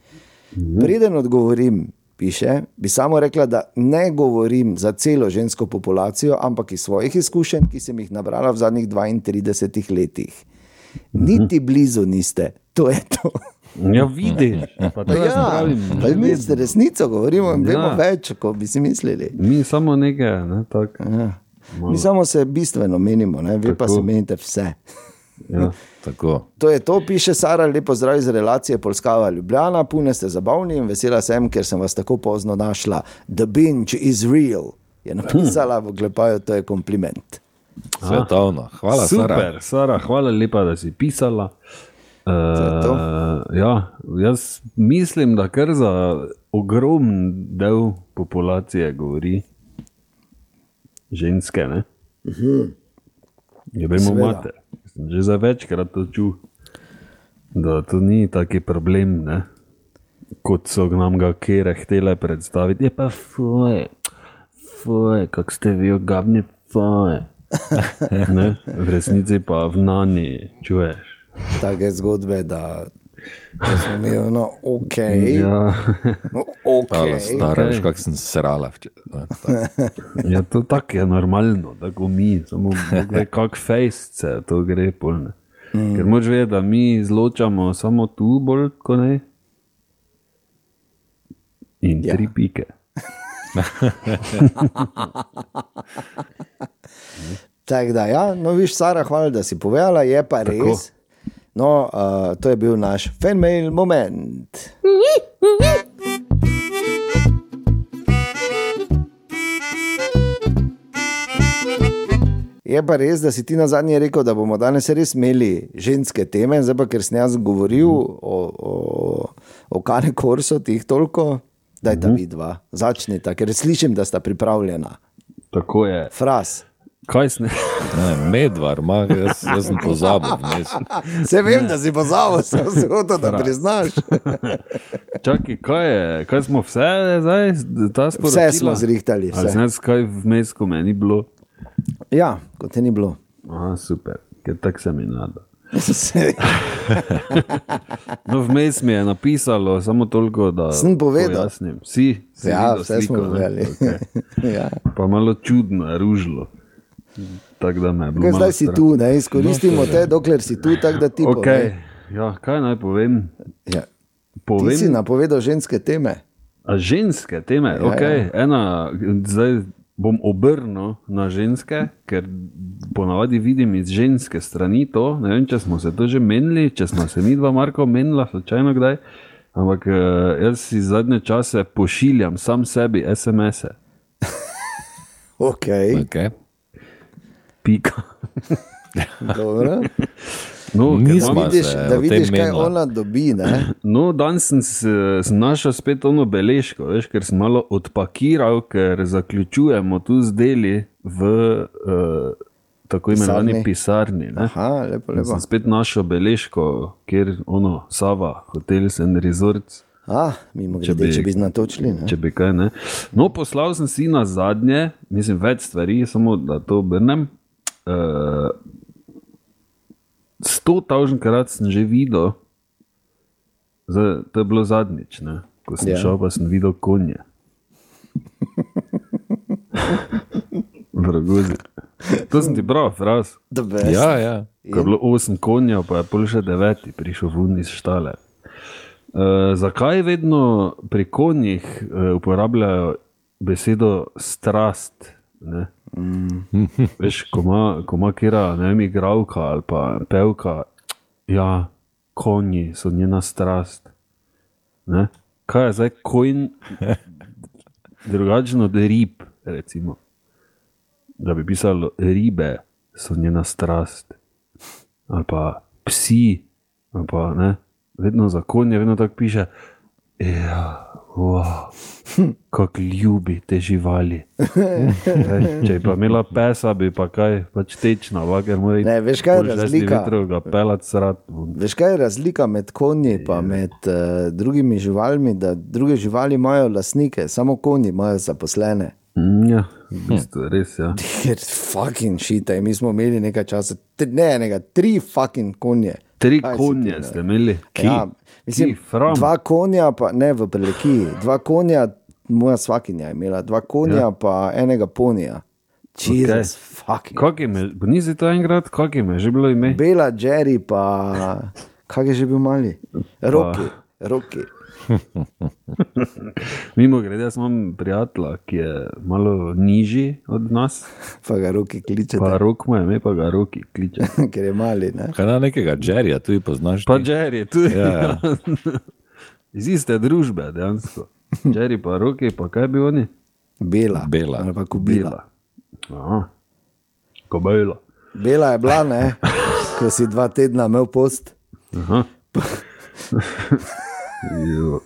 Preden odgovorim, piše, bi samo rekla, da ne govorim za celo žensko populacijo, ampak iz svojih izkušenj, ki sem jih nabrala v zadnjih dvaintridesetih letih. Niti blizu niste, to je to. Ja, vidiš. Pa to jaz Ja, pravim. pa mi z resnico govorimo in vemo Ja. več, kot bi si mislili. Mi samo nekaj, ne, tako. Ja. Mi samo se bistveno menimo, ne? Vi pa Tako. se menite vse. Ja. Tako. To je to, piše Sara, lepo zdrav iz relacije Polskava Ljubljana, pune ste zabavni in vesela sem, ker sem vas tako pozno našla. The binge is real, je napisala v oklepaju, to je kompliment. Svetovno. Hvala, Sara. Super, Sara, hvala lepa, da si pisala. je to. Uh, ja, jaz mislim, da kar za ogromen del populacije govori ženske, ne? Je vemo Seveda. mater. Sem že za večkrat to čul, da to ni taki problem, ne? Kot so nam ga kere htele predstaviti. Je pa fuj, fuj, kak ste vi ogabni, fuj. Ne? V resnici pa v nani čuješ. Take zgodbe, da, da smo mi ono, ok, Ja, no, ok. Hvala, stara, okej. veš, kak sem srala. včeraj. ja, to tako je normalno, tako mi, samo Bog ve, kak fejsce to gre polne. Mm. Ker moč ve, da mi izločamo samo tu bolj, ko ne. In Ja. tri pike. Tako da, ja, no, viš, Sara, hvala, da si povedala, je pa res. Tako. No, uh, to je bil naš fanmail moment. Je pa res, da si ti na zadnje rekel, da bomo danes res imeli ženske teme, zdaj pa, ker sem jaz govoril o, o, o Kane Korso, tih toliko, daj ta vidva, začnita, ker slišim, da sta pripravljena. Tako je. Fras. Kaj sne? Ne, Medvar, ma, jaz, jaz sem pozabil. Se vem, da si pozabil, sem se hotel, da priznaš. Čakaj, kaj je, kaj smo vse zdaj, ta sporočila? Vse smo zrihtali, vse. Ali znaš, kaj vmes, ko meni bilo? Ja, kot te ni bilo. Aha, super, ker tak se mi nada. No, vmes mi je napisalo samo toliko, da sem povedal. Pojasnim. Si, si ja, videl vse sliko, smo povedali. Okay. Ja. Pa malo čudno je ružilo. Tak, da me je bilo zdaj si tu, ne, izkoristimo no, te, dokler si tu, tako da ti okay. Ja, kaj naj povem? Ja. povem? Ti si napovedal ženske teme. A ženske teme? Ja, ok, ja. Ena, zdaj bom obrnil na ženske, ker ponavadi vidim iz ženske strani to, ne vem, če smo se to že menili, če smo se mi dva Marko menila, slučajno kdaj, ampak jaz si zadnje čase pošiljam sam sebi es em es-e. Ok. Okay. Pika. Dobro. No, da vidiš, da vidiš kaj ona dobi, ne? No, danes sem, sem našel spet ono beležko, veš, ker sem malo odpakiral, ker zaključujemo tu z deli v uh, tako imenovani pisarni. Ne? Aha, lepo, lepo. Sem spet našel beležko, kjer ono, Sava, Hotels and Resorts. Ah, mimo grede, če bi znatočili, ne? Če bi kaj, ne. No, poslal sem si na zadnje, mislim, več stvari, samo da to obrnem. Uh, sto tavženkrat sem že videl, zdaj, to je bilo zadnjič, ne? Ko sem ja. šel, pa sem videl konje. Vragozi. To sem ti bral, Fras. Ja, ja. Ko je bilo osem konjev, pa je pol še deveti prišel vun iz štale. Uh, zakaj vedno pri konjih uh, uporabljajo besedo strast? Ne? Mm. Veš, ko ima, ko ima kjera, ne vem, igralka ali pa pevka, ja, konji so njena strast. Ne? Kaj je zdaj konj drugačno od rib, recimo? Da bi pisalo, ribe so njena strast. Ali pa psi, ali pa ne. Vedno za konje, vedno tako piše, ja, wow, kako ljubi te živali. Če bi pa imela pesa, bi pa kaj, pač tečna, ker mora iti. Ne, veš kaj je razlika? Ga pelat srat. Veš kaj je razlika med konji pa med uh, drugimi živalmi, da druge živali imajo lastnike, samo konji imajo zaposlene. Mm, ja, v bistvu, res, ja. Ker fucking shit, mi smo imeli nekaj časa, ne, nekaj, tri fucking konje. Tri Kaj konje ti, ste imeli? Ki? Ja, mislim, Ki, dva konja, pa ne v Prelekiji, dva konja, moja svakinja je imela, dva konja ja. pa enega ponija. Jesus okay. fucking. Kak ime, nisi to enkrat, kak ime, že bilo ime? Bela, Jerry, pa kak je že bil mali? Roki, Roki. Mimo grede, jaz imam prijatelja, ki je malo nižji od nas. Pa ga Roki kliče. Pa Rok mu je ime, pa ga Roki kliče. Ker je mali, ne? Kaj na nekega Jerryja tudi poznaš? Pa Jerry, tudi. Ja, ja. Iz iste družbe, dejansko. Jerry pa Roki, pa kaj bi oni? Bela. Bela. Ali pa Kubila. Aha. Kobela. Bela je bila, ne? Ko si dva tedna imel post. Aha. Jo.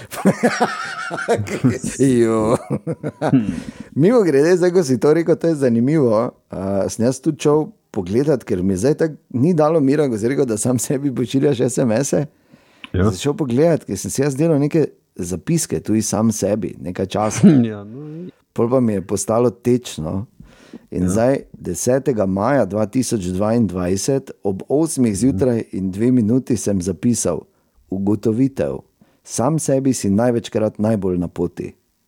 jo. Mimo grede, zdaj, ko si to rekel, to je zanimivo. Uh, sem jaz tu čel pogledat, ker mi zdaj tako ni dalo mira, ko si rekel, da sam sebi pošiljaš es em es-e. Ja. Začel pogledat, ker sem si jaz delal neke zapiske, tudi sam sebi, nekaj časa. Ja, no. Pol pa mi je postalo tečno. In ja. zdaj, desetega maja dva tisoč dvaindvajset, ob osmih zjutraj in dve minuti sem zapisal ugotovitev. Sam sebi si največkrat najbolj na poti.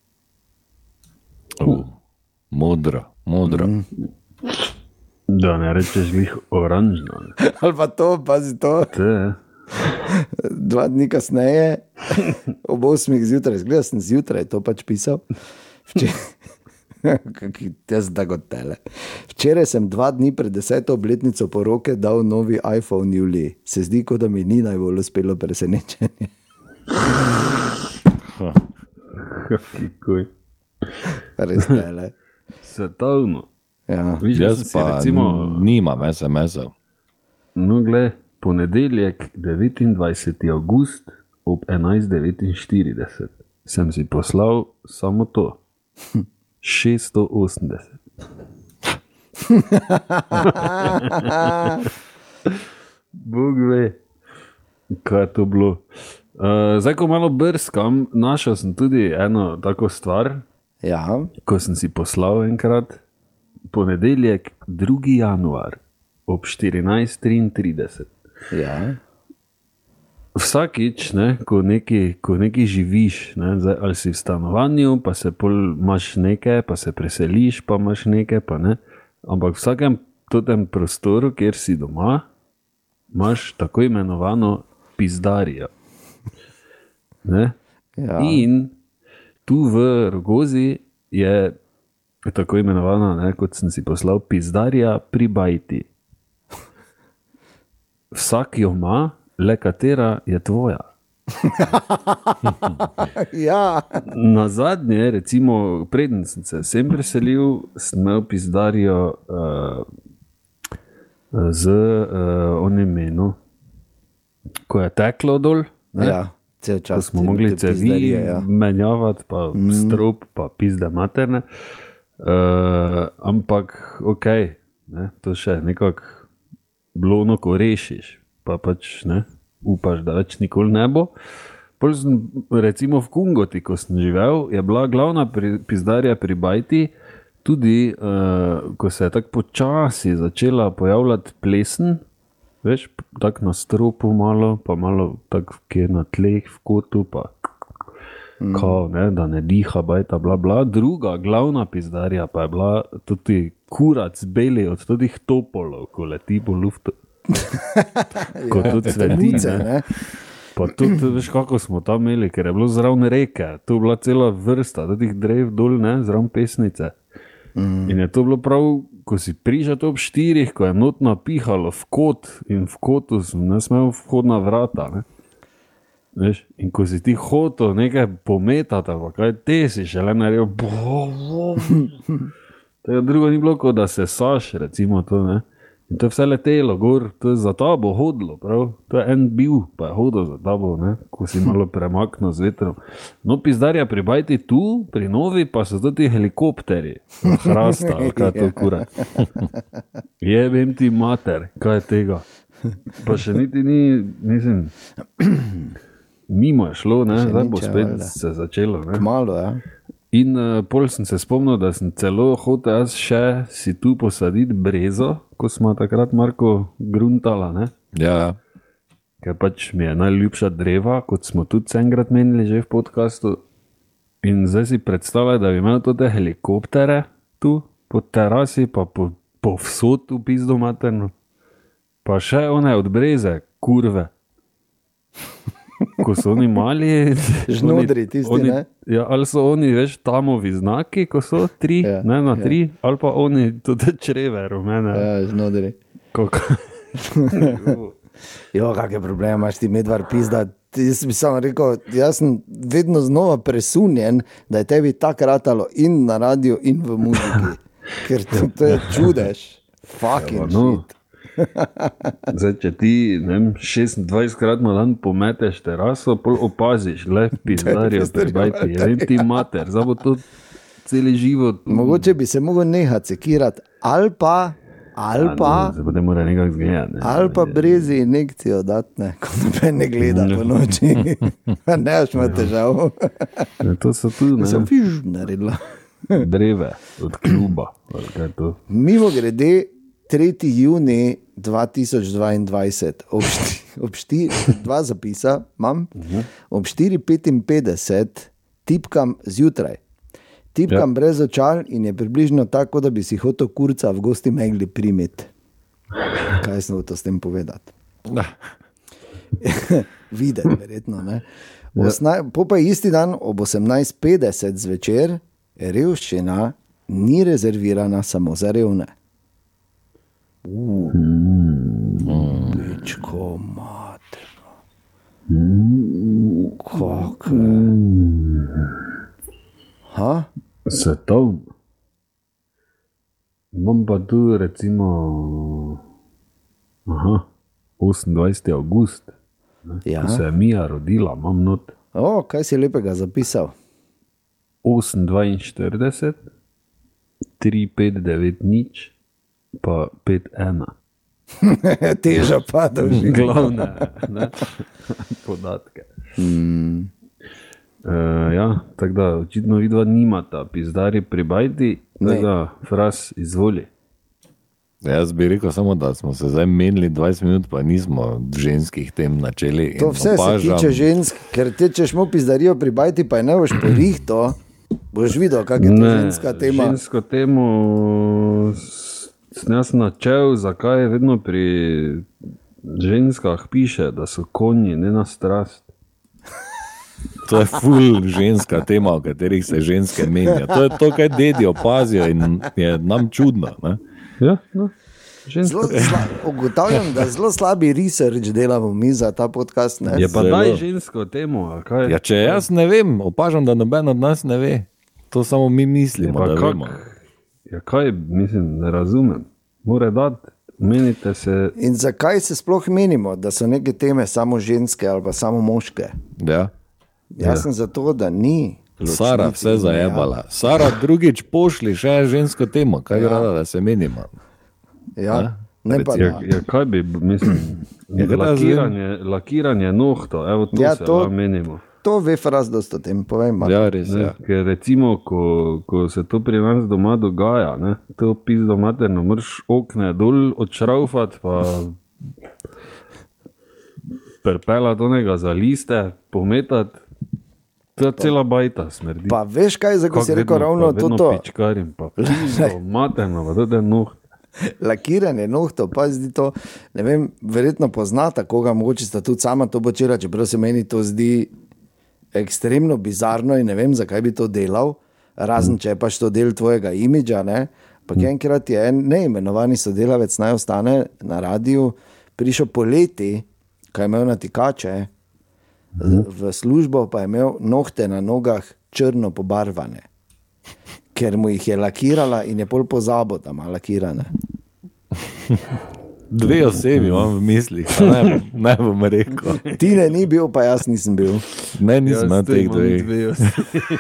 Uh, modro, modro. Mm. Da ne rečeš glih oranžno. Ali pa to, pazi to. Te. Dva dni kasneje, ob osmih zjutraj, zgleda sem zjutraj to pač pisal, Jaz da kot tele. Včeraj sem dva dni pred deseto obletnico poroke dal novi iPhone Juliji. Se zdi, kot da mi ni najbolj uspelo presenečenje. Res tele. Svetovno. Ja. Viš, jaz pa recimo, nimam es em esov. No, gled, ponedeljek, devetindvajseti avgust ob enajst devetinštirideset sem si poslal samo to. šeststo osemdeset. Bog ve, kaj je to bilo. Uh, zdaj, ko malo brskam, našel sem tudi eno tako stvar, ja. Ko sem si poslal enkrat, ponedeljek, drugi januar, ob štirinajst triintrideset. Ja. Vsakič, ne, ko nekaj, ko nekaj živiš, ne, zdaj, ali si v stanovanju, pa se pol imaš nekaj, pa se preseliš, pa imaš nekaj, pa ne. Ampak v vsakem totem prostoru, kjer si doma, imaš tako imenovano pizdarijo. Ne? Ja. In tu v Rogozi je tako imenovana, ne, kot sem si poslal, pizdarija pri bajti. Vsak jo ima, le katera je tvoja. Ja. Na zadnje, recimo, preden sem se sem preselil, sem imel pizdarijo uh, z uh, onim imenu, ko je teklo dol. Ne? Ja. Ko smo mogli cevi ja. menjavati, pa mm. strop, pa pizde materne. Uh, ampak, ok, ne, to še nekako blono, ko rešiš, pa pač ne, upaš, da več nikoli ne bo. Pol sem, recimo v Kungoti, ko sem živel, je bila glavna pri, pizdarja pri bajti, tudi, uh, ko se je tako počasi začela pojavljati plesen, veš, tako na stropu malo, pa malo tako kje na tleh v kotu, pa mm. kao, ne, da ne diha bajta, bla, bla. Druga glavna pizdarja pa je bila tudi kurac beli od todih topolov, ko leti po luftu. Ko ja, tudi sveti, ne. ne. Pa tudi, veš, kako smo tam imeli, ker je bilo zraven reke, tu je bila cela vrsta, todih drev dol, ne, zraven Pesnice. Mm. In je to bilo prav, ko si prišel ob štirih, ko je not napihalo v kot in v kotu sem ne smel vhodna vrata. Ne? Veš? In ko si ti hotel nekaj pometati, pa kaj te si šele naredil, tega drugo ni bilo, kot da se saš, recimo to, ne. In to je vse letelo gor, to je za tabo hodilo, prav, to je en bil, pa je hodil za tabo, ne, ko si malo premaknil z vetrom. No, pizdarja pri bajti tu, pri novi, pa so tudi helikopteri, hrasta, kaj je to kura. Jebem ti mater, kaj je tega. Pa še niti ni, mislim, mimo je šlo, ne, zdaj bo spet se začelo, ne. Kmalo, ja. In uh, pol sem se spomnil, da sem celo hotel jaz še si tu posaditi brezo, ko smo takrat Marko gruntala, ne? Ja. Ker pač mi je najljubša dreva, kot smo tudi enkrat menili že v podcastu. In zdaj si predstavljaj, da bi imel tote helikoptere tu, po terasi, pa po, po vsod v pizdo materno. Pa še one od breze, kurve. Ko so oni mali, žnodri, tisti, oni, ne? Ja, ali so oni, veš, tamovi znaki, ko so tri, ja, ne, na tri, ja. Ali pa oni tudi čreve, rumene. Ja, žnodri. Kako? Jo, kakaj problem imaš ti Medvar pizda. Jaz bi samo rekel, jaz sem vedno znova presunjen, da je tebi tako ratalo in na radiju, in v muziki. Ker to, to je čudež. Fucking ja, no. Shit. Zdaj, če ti šestindvajsetkrat na dan pometeš teraso, pol opaziš, gled, pizdarjo, prebajti, je vem ti mater, zdaj bo to celi život. Mogoče bi se mogel nehati sekirati, ali pa, ali pa, ja, no, mora nekak zgledati, ne, ali pa brezi injekcijo dati, ne, ko ne, ne gleda po noči, ne boš ima težav. Ja, to so tu, ne. Sem fiž naredila. Dreve od kluba, ali kaj to. Mimo grede, tretji junij dva tisoč dvaindvajset, ob, šti, ob štiri, dva zapisa imam, uh-huh. Ob štiri petinpetdeset tipkam zjutraj. Tipkam ja. Brez očal in je približno tako, da bi si hotel kurca v gosti megli primeti. Kaj sem to s tem povedati? Videti, verjetno, ne? Osna, po pa isti dan ob osemnajst petdeset zvečer revščina ni rezervirana samo za revne. Pičko materno. Kako? Ha? Svetovno. Imam pa tu recimo aha, osemindvajseti avgust, Ja. ko se je Mija rodila, imam not O, kaj si lepega zapisal? osem dvainštirideset, tri pet devet nič, pa pet ena. Teža pa drži. Glavne ne, podatke. Mm. Uh, ja, tako da očitno vidva nimata pizdari pri bajti, Ne. tako da Fras izvoli. Jaz bi rekel samo, da smo se zdaj menili dvajset minut, pa nismo ženskih tem načeli. To vse opažam. Se tiče žensk, ker te češ mu pizdarijo pri bajti, pa je ne boš porihto, boš videl, kak je to Ne, ženska tema. Žensko temo s- sem jaz načel, zakaj vedno pri ženskah piše, da so konji, ne na strast. To je ful ženska tema, o katerih se ženske menijo. To je to, kaj dedi opazijo in je nam čudno. Ne? Ja, no, Zelo, sla, ugotavljam, da zelo slabi research delamo mi za ta podcast. Ne? je pa Zelo. daj žensko temo, a kaj? Ja, če jaz ne vem, opažam, da noben od nas ne ve. To samo mi mislimo, Pa da kak- vemo. Ja, kaj, mislim, ne razumem. Mora dati, menite se, In zakaj se sploh menimo, da so neke teme samo ženske ali pa samo moške? Ja. Jaz ja. sem zato, da ni. Sara ločnic vse in zajebala. Sara drugič pošli še žensko temo, kaj ja. rada, da se menimo. meja. Ja. Ne pa, ja, ja, kaj bi, mislim, Ja, kaj da lakiranje, lakiranje nohto, evo to Ja, ja, se to- lahko menimo. to ve Fras dosto o tem, povem. Marko. Ja, res je. Ne, Ja. ker recimo, ko, ko se to pri nas doma dogaja, ne, to pizdo materno, mrš okne dol odšraufat, pa perpelat onega za liste, pometat, to je cela bajta smrdi. Pa veš kaj, zdaj, ko Kako si rekel vedno- ravno pa vedno to, pičkarim, pa pizdo materno, pa to je noht. lakiranje nohtov, pa zdi to, ne vem, verjetno poznata koga, mogoče sta tudi sama to počela, čeprav se meni to zdi ekstremno bizarno in ne vem, zakaj bi to delal, razen če je pač to del tvojega imidža, ne. Pa enkrat je en neimenovani sodelavec, naj ostane na radiju, prišel poleti, ko je imel natikače, v službo pa je imel nohte na nogah črno pobarvane, ker mu jih je lakirala in je pol pozabil, da ima lakirane. Dve osebi imam v mislih, pa ne, bom- ne bom rekel. Tine ni bil, pa jaz nisem bil. Ne, nisem na Jaz tu teh imam dveh. dve osebi.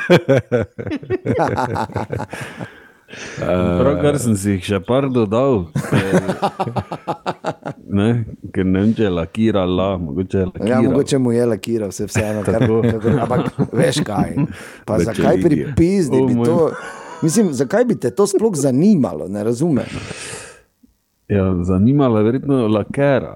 Prav, kar sem si jih še par dodal, ker ne, ker ne vem, če je lakirala, mogoče je Ja, lakirala. mogoče mu je lakiral, vse vseeno. Kar, Tako. kako, ampak veš kaj? Pa Da zakaj če pri vidijo. pizdi O bi moj. to... Mislim, zakaj bi te to sploh zanimalo, ne razumem. Ja, zanimala je verjetno lakera.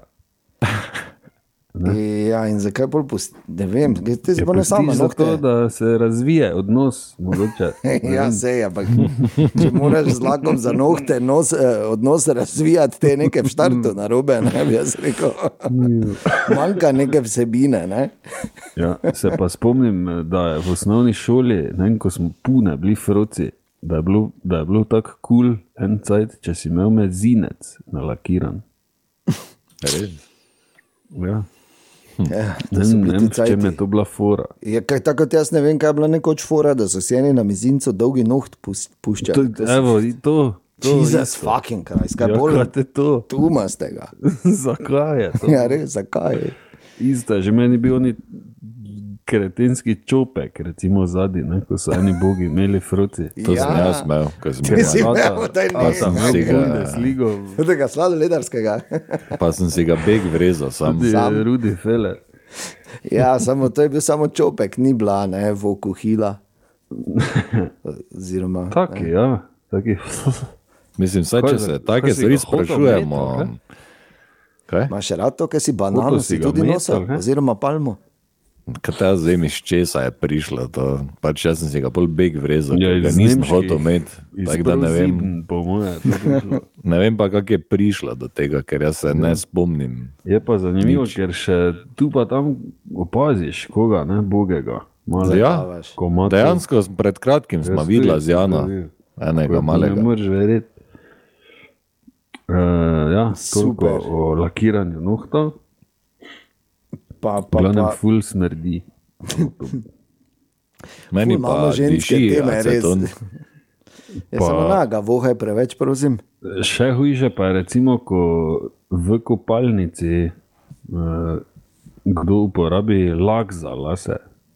Ja, in zakaj bolj pusti, ne vem, te si Je pa ne sama pustiš zato, nohte. da se razvije odnos, mogoče. Ja, sej, ampak če moraš z lakom za nohte nos, eh, odnos razvijati, te neke v štartu narobe, ne bi jaz rekel. Manjka neke vsebine, ne? Ja, se pa spomnim, da je v osnovni šoli, ne vem, ko smo pune bili froci, da je bilo, da je bilo tako kul cool en cajt, če si imel mezinec nalakiran. Res. Ja. Ja, Ne to so vem, bili ne ti vem, v čem je cajti. to bila fora. Ja, kaj, tako kot jaz ne vem, kaj je bila nekoč fora, da so si eni na mizincu dolgi noht pus- To, puščali. To si- evo, i to. to Jesus isto. fucking Christ, kaj Ja, bolj kaj te to? tumastega. Zakaj je to? Ja, res, zakaj? Isto je, že meni bil oni kretenski čopek, recimo zadnji, ne, ko so eni bogi imeli froci. To Ja. sem jaz imel, ko sem Ti bil si mlad. imel, daj Pa ne. sem si imel ga- Bundesligo, Tega sladoledarskega. Pa sem si ga beg vrezal sam. tudi Sam. Rudi Feller. Ja, samo, to je bil samo čopek, ni bila, ne, vokuhila. Oziroma, Taki, ja. Taki. Mislim, saj, Kaj če za- se kaj take si stvari ga hotel sprašujemo. metal, Kaj? imaš rad to, ker si banano Hotel si si ga tudi metal, nosil, ne? oziroma palmo. Kaj ta zdaj iz česa je prišlo? To? Pač jaz sem si ga pol beg vrezal, Ja, ker ga iz nisem nemških- hotel imeti. Iz Tako da ne vem, Prozibn, po moje, to bi šlo. ne vem pa, kako je prišlo do tega, ker jaz se ne spomnim. Je pa zanimivo, Nič. Ker še tu pa tam opaziš koga, ne, bogega. Malo Ja, komatov. dejansko pred kratkim smo Jaz videla tudi, z Jano, tudi. enega Ne malega. moreš verjeti. Uh, ja, toliko Super. o lakiranju nohtov. Pa, V pa, glavnem pa, ful smrdi. Meni Ful, pa imamo ženske diši teme, res. aceton. Jaz samo naga, vohaj preveč, prosim. Še hujše pa je recimo, ko v kopalnici uh, kdo uporabi lak za lase.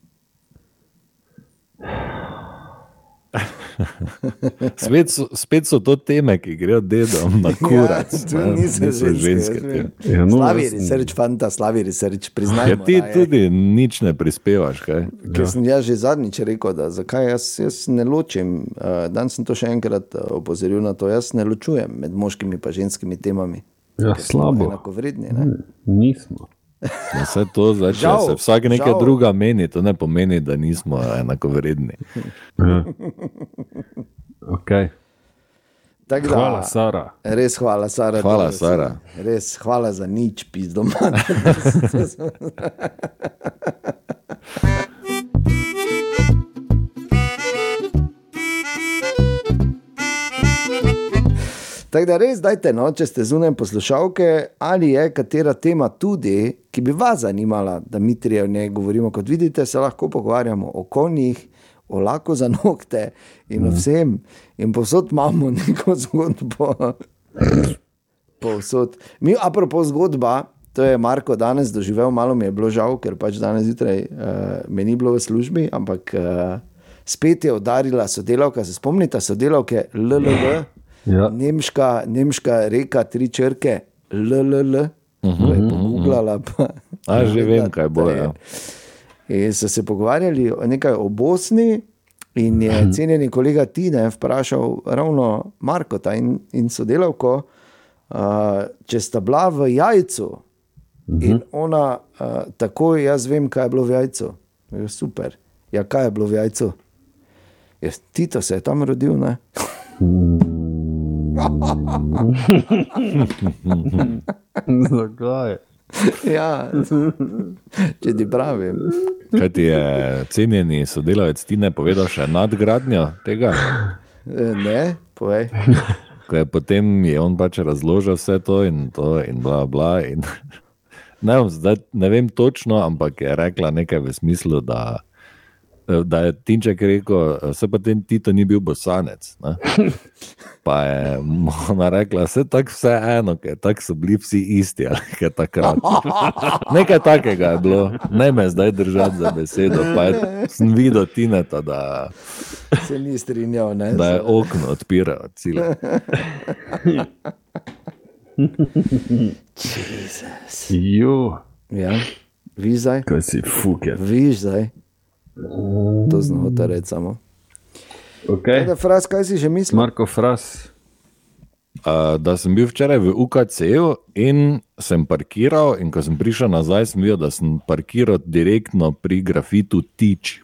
Spet so, spet so to teme, ki grejo dedom na kurac. Ja, ne, niso niso ženske. teme. Ja, no, Slavi jaz sem- research, fanta, slavi research, Ja, priznajmo. ti raje. tudi nič ne prispevaš, kaj? Ker sem jaz že zadnjič rekel, da zakaj jaz, jaz ne ločim. Uh, danes sem to še enkrat uh, opozoril na to. Jaz ne ločujem med moškimi in ženskimi temami. Ja, slabo. Enako vredni. Ne? Nismo. Ja, vse to zdaj, če Žal, se vsak nekaj žal. druga meni, to ne pomeni, da nismo enakovredni. Okay. Tak da, Hvala, Sara. Res hvala, Sara. Hvala, da- Sara. Res hvala za nič, pizdo. Tako da res dajte, no, če ste zunaj poslušalke, ali je katera tema tudi, ki bi vas zanimala, da mi trije o njej govorimo. Kot vidite, se lahko pogovarjamo o konjih, o laku za nokte in mm. o vsem. In povsod imamo neko zgodbo. Povsod. Mi, apropo zgodba, to je Marko danes doživel, malo mi je bilo žal, ker pač danes zjutraj uh, me ni bilo v službi, ampak uh, spet je udarila sodelavka, se spomnite sodelavke L L L, Ja. nemška, nemška reka, tri črke L L L, ko je pogooglala. Pa, A, že vem, kaj bo, ja. In so se pogovarjali o nekaj o Bosni in je cenjeni kolega Tine vprašal ravno Markota in, in sodelavko, uh, če sta bila v jajcu. In ona uh, takoj, jaz vem, kaj je bilo v jajcu. Je super. Ja, kaj je bilo v jajcu? Je, Tito se je tam rodil, ne? Zakaj? Ja, če ti pravim. Kaj ti je cenjeni sodelavec Tine povedal še nadgradnjo tega? E, Ne, povej. Ko je potem je on pač razložil vse to in to in bla bla. In ne, vem, zdaj, ne vem točno, ampak je rekla nekaj v smislu, da, da je Tinček rekel, se pa ten Tito ni bil bosanec. Ne? Pa je ona rekla, vse tako vse eno, ker tako so bili vsi isti, ali kaj takrat. Nekaj takega je bilo, ne me zdaj držati za besedo, pa je, sem videl Tineta, da, Se ni strinjal, ne? da je okno odpiral cile. Jo, Ja, vi zdaj, kaj si fuker. viš zdaj. To znam hotel reči samo. Okay. Da, Fras, kaj si že mislil? Marko Fras. Uh, da sem bil včeraj v U K C-ju in sem parkiral, in ko sem prišel nazaj, sem videl, da sem parkiral direktno pri grafitu Tič.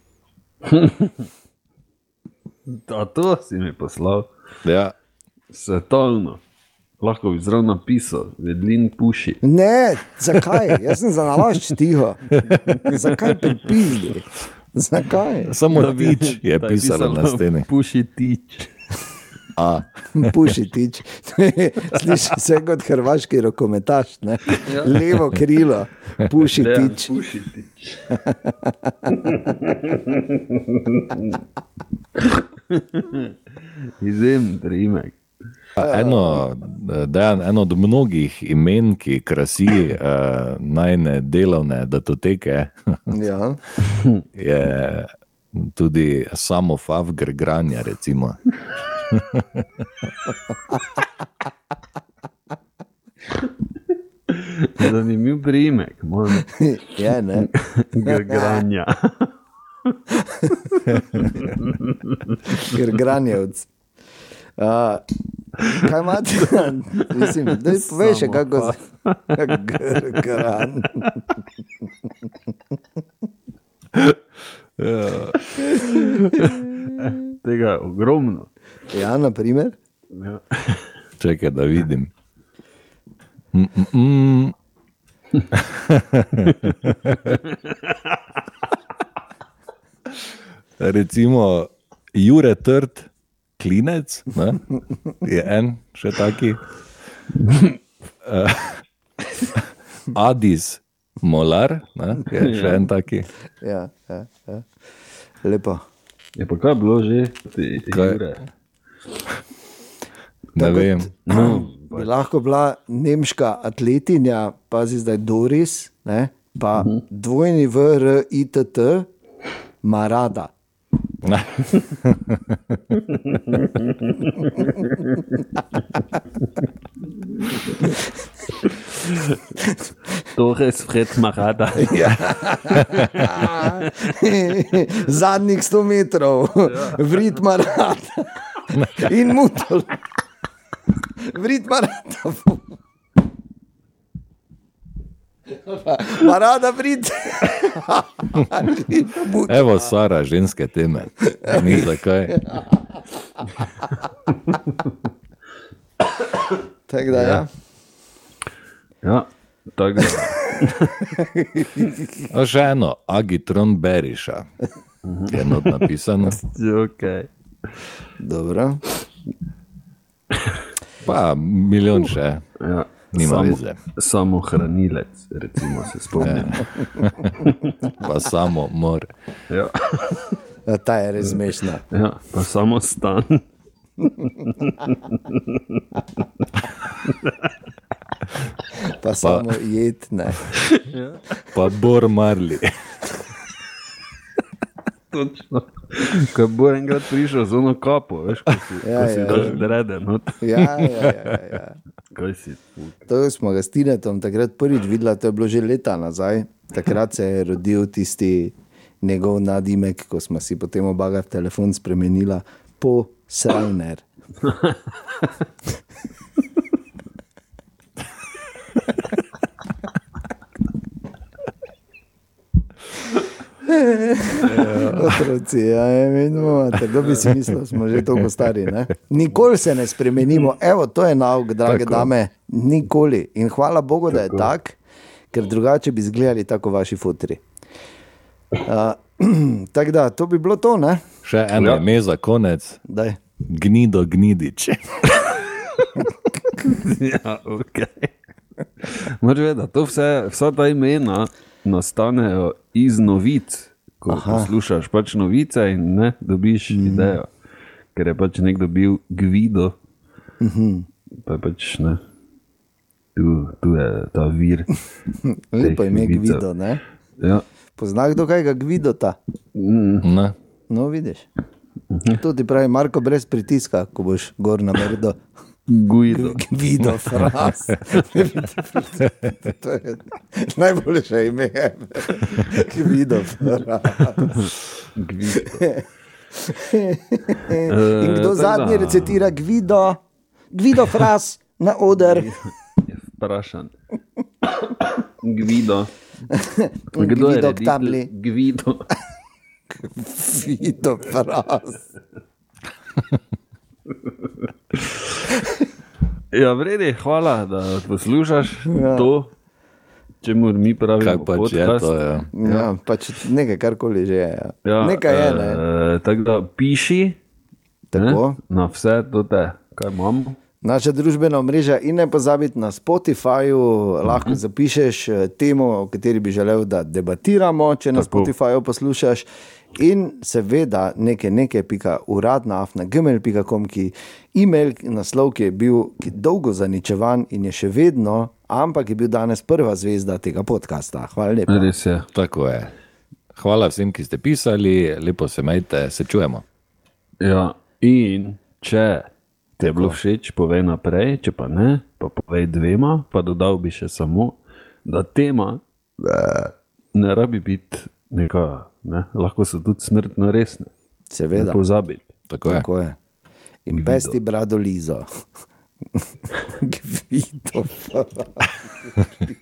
A to si mi poslal. Ja, Svetovno. Lahko bi zraven napisal, vedlin puši. Ne, zakaj? Jaz sem za nalašč tiho. Zakaj pripizdi? Zakaj? samo Tič je Da pisalo na steni. Puši tič. A, Puši tič. Sliši se kot hrvaški rokometaš, ne? Levo krilo, puši Ja, tič. puši tič. Izjem primek. eno, dejan, eno od mnogih imen, ki krasi uh, najne delovne datoteke, Ja. je tudi samo Fav Grgranja, recimo. Zanimiv primek, moram Je, ne? granja. Grgranjevc. Uh, kaj imate? Mislim, da povej še kako se... Grgran. Tega je ogromno. Ja, na primer. Ja. Čekaj, da vidim. Mm, mm, mm. recimo Jure Trd, Klinec, ne? Je en, še taki. Uh, Adis Molar, ne? Je še en taki. Ja, ja, ja. Lepo. Je pa kaj bilo že? Ti, Kaj? Jure? Ne Tako vem. No, Bi lahko bila nemška atletinja, pazi zdaj Doris, ne? Pa uh-huh. dvojni V R I T T, Marada. Torres Fred Marada. Zadnjih sto metrov, vrit Marada in Mutol. Vrit Marada. Marada vrit. Evo, Sara, ženske teme. Ni zakaj. Tako da, ja. Ja, tako da. A še eno, Agitron Beriša. Je not napisano. Okay. Dobro. Pa milijon še. Ja. Nima Samo, veze. samo hranilec, recimo se spomnim. Pa samo mor. Ja. Ja, ta je res smešna. Ja, pa samo stan. Pa samo jed, ne. Pa Bor Marli. Točno. Ko bo enkrat prišel z ono kapo, veš, ko si, Ja, ko si ja, daš ja. drede, no. Ja, ja, ja, ja. Kaj si? To smo ga s Tinetom takrat prvič videla, to je bilo že leta nazaj. Takrat se je rodil tisti njegov nadimek, ko smo si potem oba ga v telefon spremenila po Srajner. Otroci, ja, vidimo, kdo bi si mislil, smo že toliko stari, ne? Nikoli se ne spremenimo, evo, to je nauk, drage Tako. dame, nikoli. In hvala Bogu, da je tak, ker drugače bi izgledali tako vaši fotri. Uh, tako da, to bi bilo to, ne? Še eno Ja. ime za konec. Daj. Gnido Gnidič. Ja, ok. Moraš vedeti, to vse, vsa ta imena nastanejo iz novic, ko Aha. poslušaš pač novice in ne, dobiš mm. idejo. Ker je pač nekdo bil Gvido, Mhm. pa je pač ne, tu, tu je ta vir. Lepo teh ime novicev. Gvido, ne? Ja. Pozna kdo kaj ga Gvidota? Ne. No, vidiš. To ti pravi Marko brez pritiska, ko boš gor na merdo. Guido. Gvido, fras. To je najboljše ime. Gvido, fras. Gvido. In kdo tako zadnji da. recitira Gvido? Gvido, fras na oder. Je vprašan. Gvido. Kdo je Gvido k tabli. reditelj? Gvido. Gvido, fras. Ja, vredi, hvala, da poslušaš ja. to, čemu mi pravimo Kaj pač je podcast. to, ja. Ja, pač nekaj, karkoli že je. Ja. Ja, Nekaj je, ne? E, tako da piši Tako. ne, na vse to te, kaj imamo. Naša družbena omrežja in ne pozabiti na Spotifyju, lahko zapišeš eh, temo, o kateri bi želel, da debatiramo, če na Tako. Spotifyju poslušaš. In seveda nekaj, nekaj, pika uradna afna, gmail pika com, ki e-mail naslov, ki je bil ki dolgo zaničevan in je še vedno, ampak je bil danes prva zvezda tega podcasta. Hvala lepa. Res je. Tako je. Hvala vsem, ki ste pisali, lepo se majte, se čujemo. Ja, in če ti je bilo všeč, povej naprej, če pa ne, pa povej dvema, pa dodal bi še samo, da tema ne rabi biti neka, ne, lahko so tudi smrtno resne. Seveda. Ne pozabiti. Tako je. Tako je. In Gvido. pesti brado Lizo. Gvido.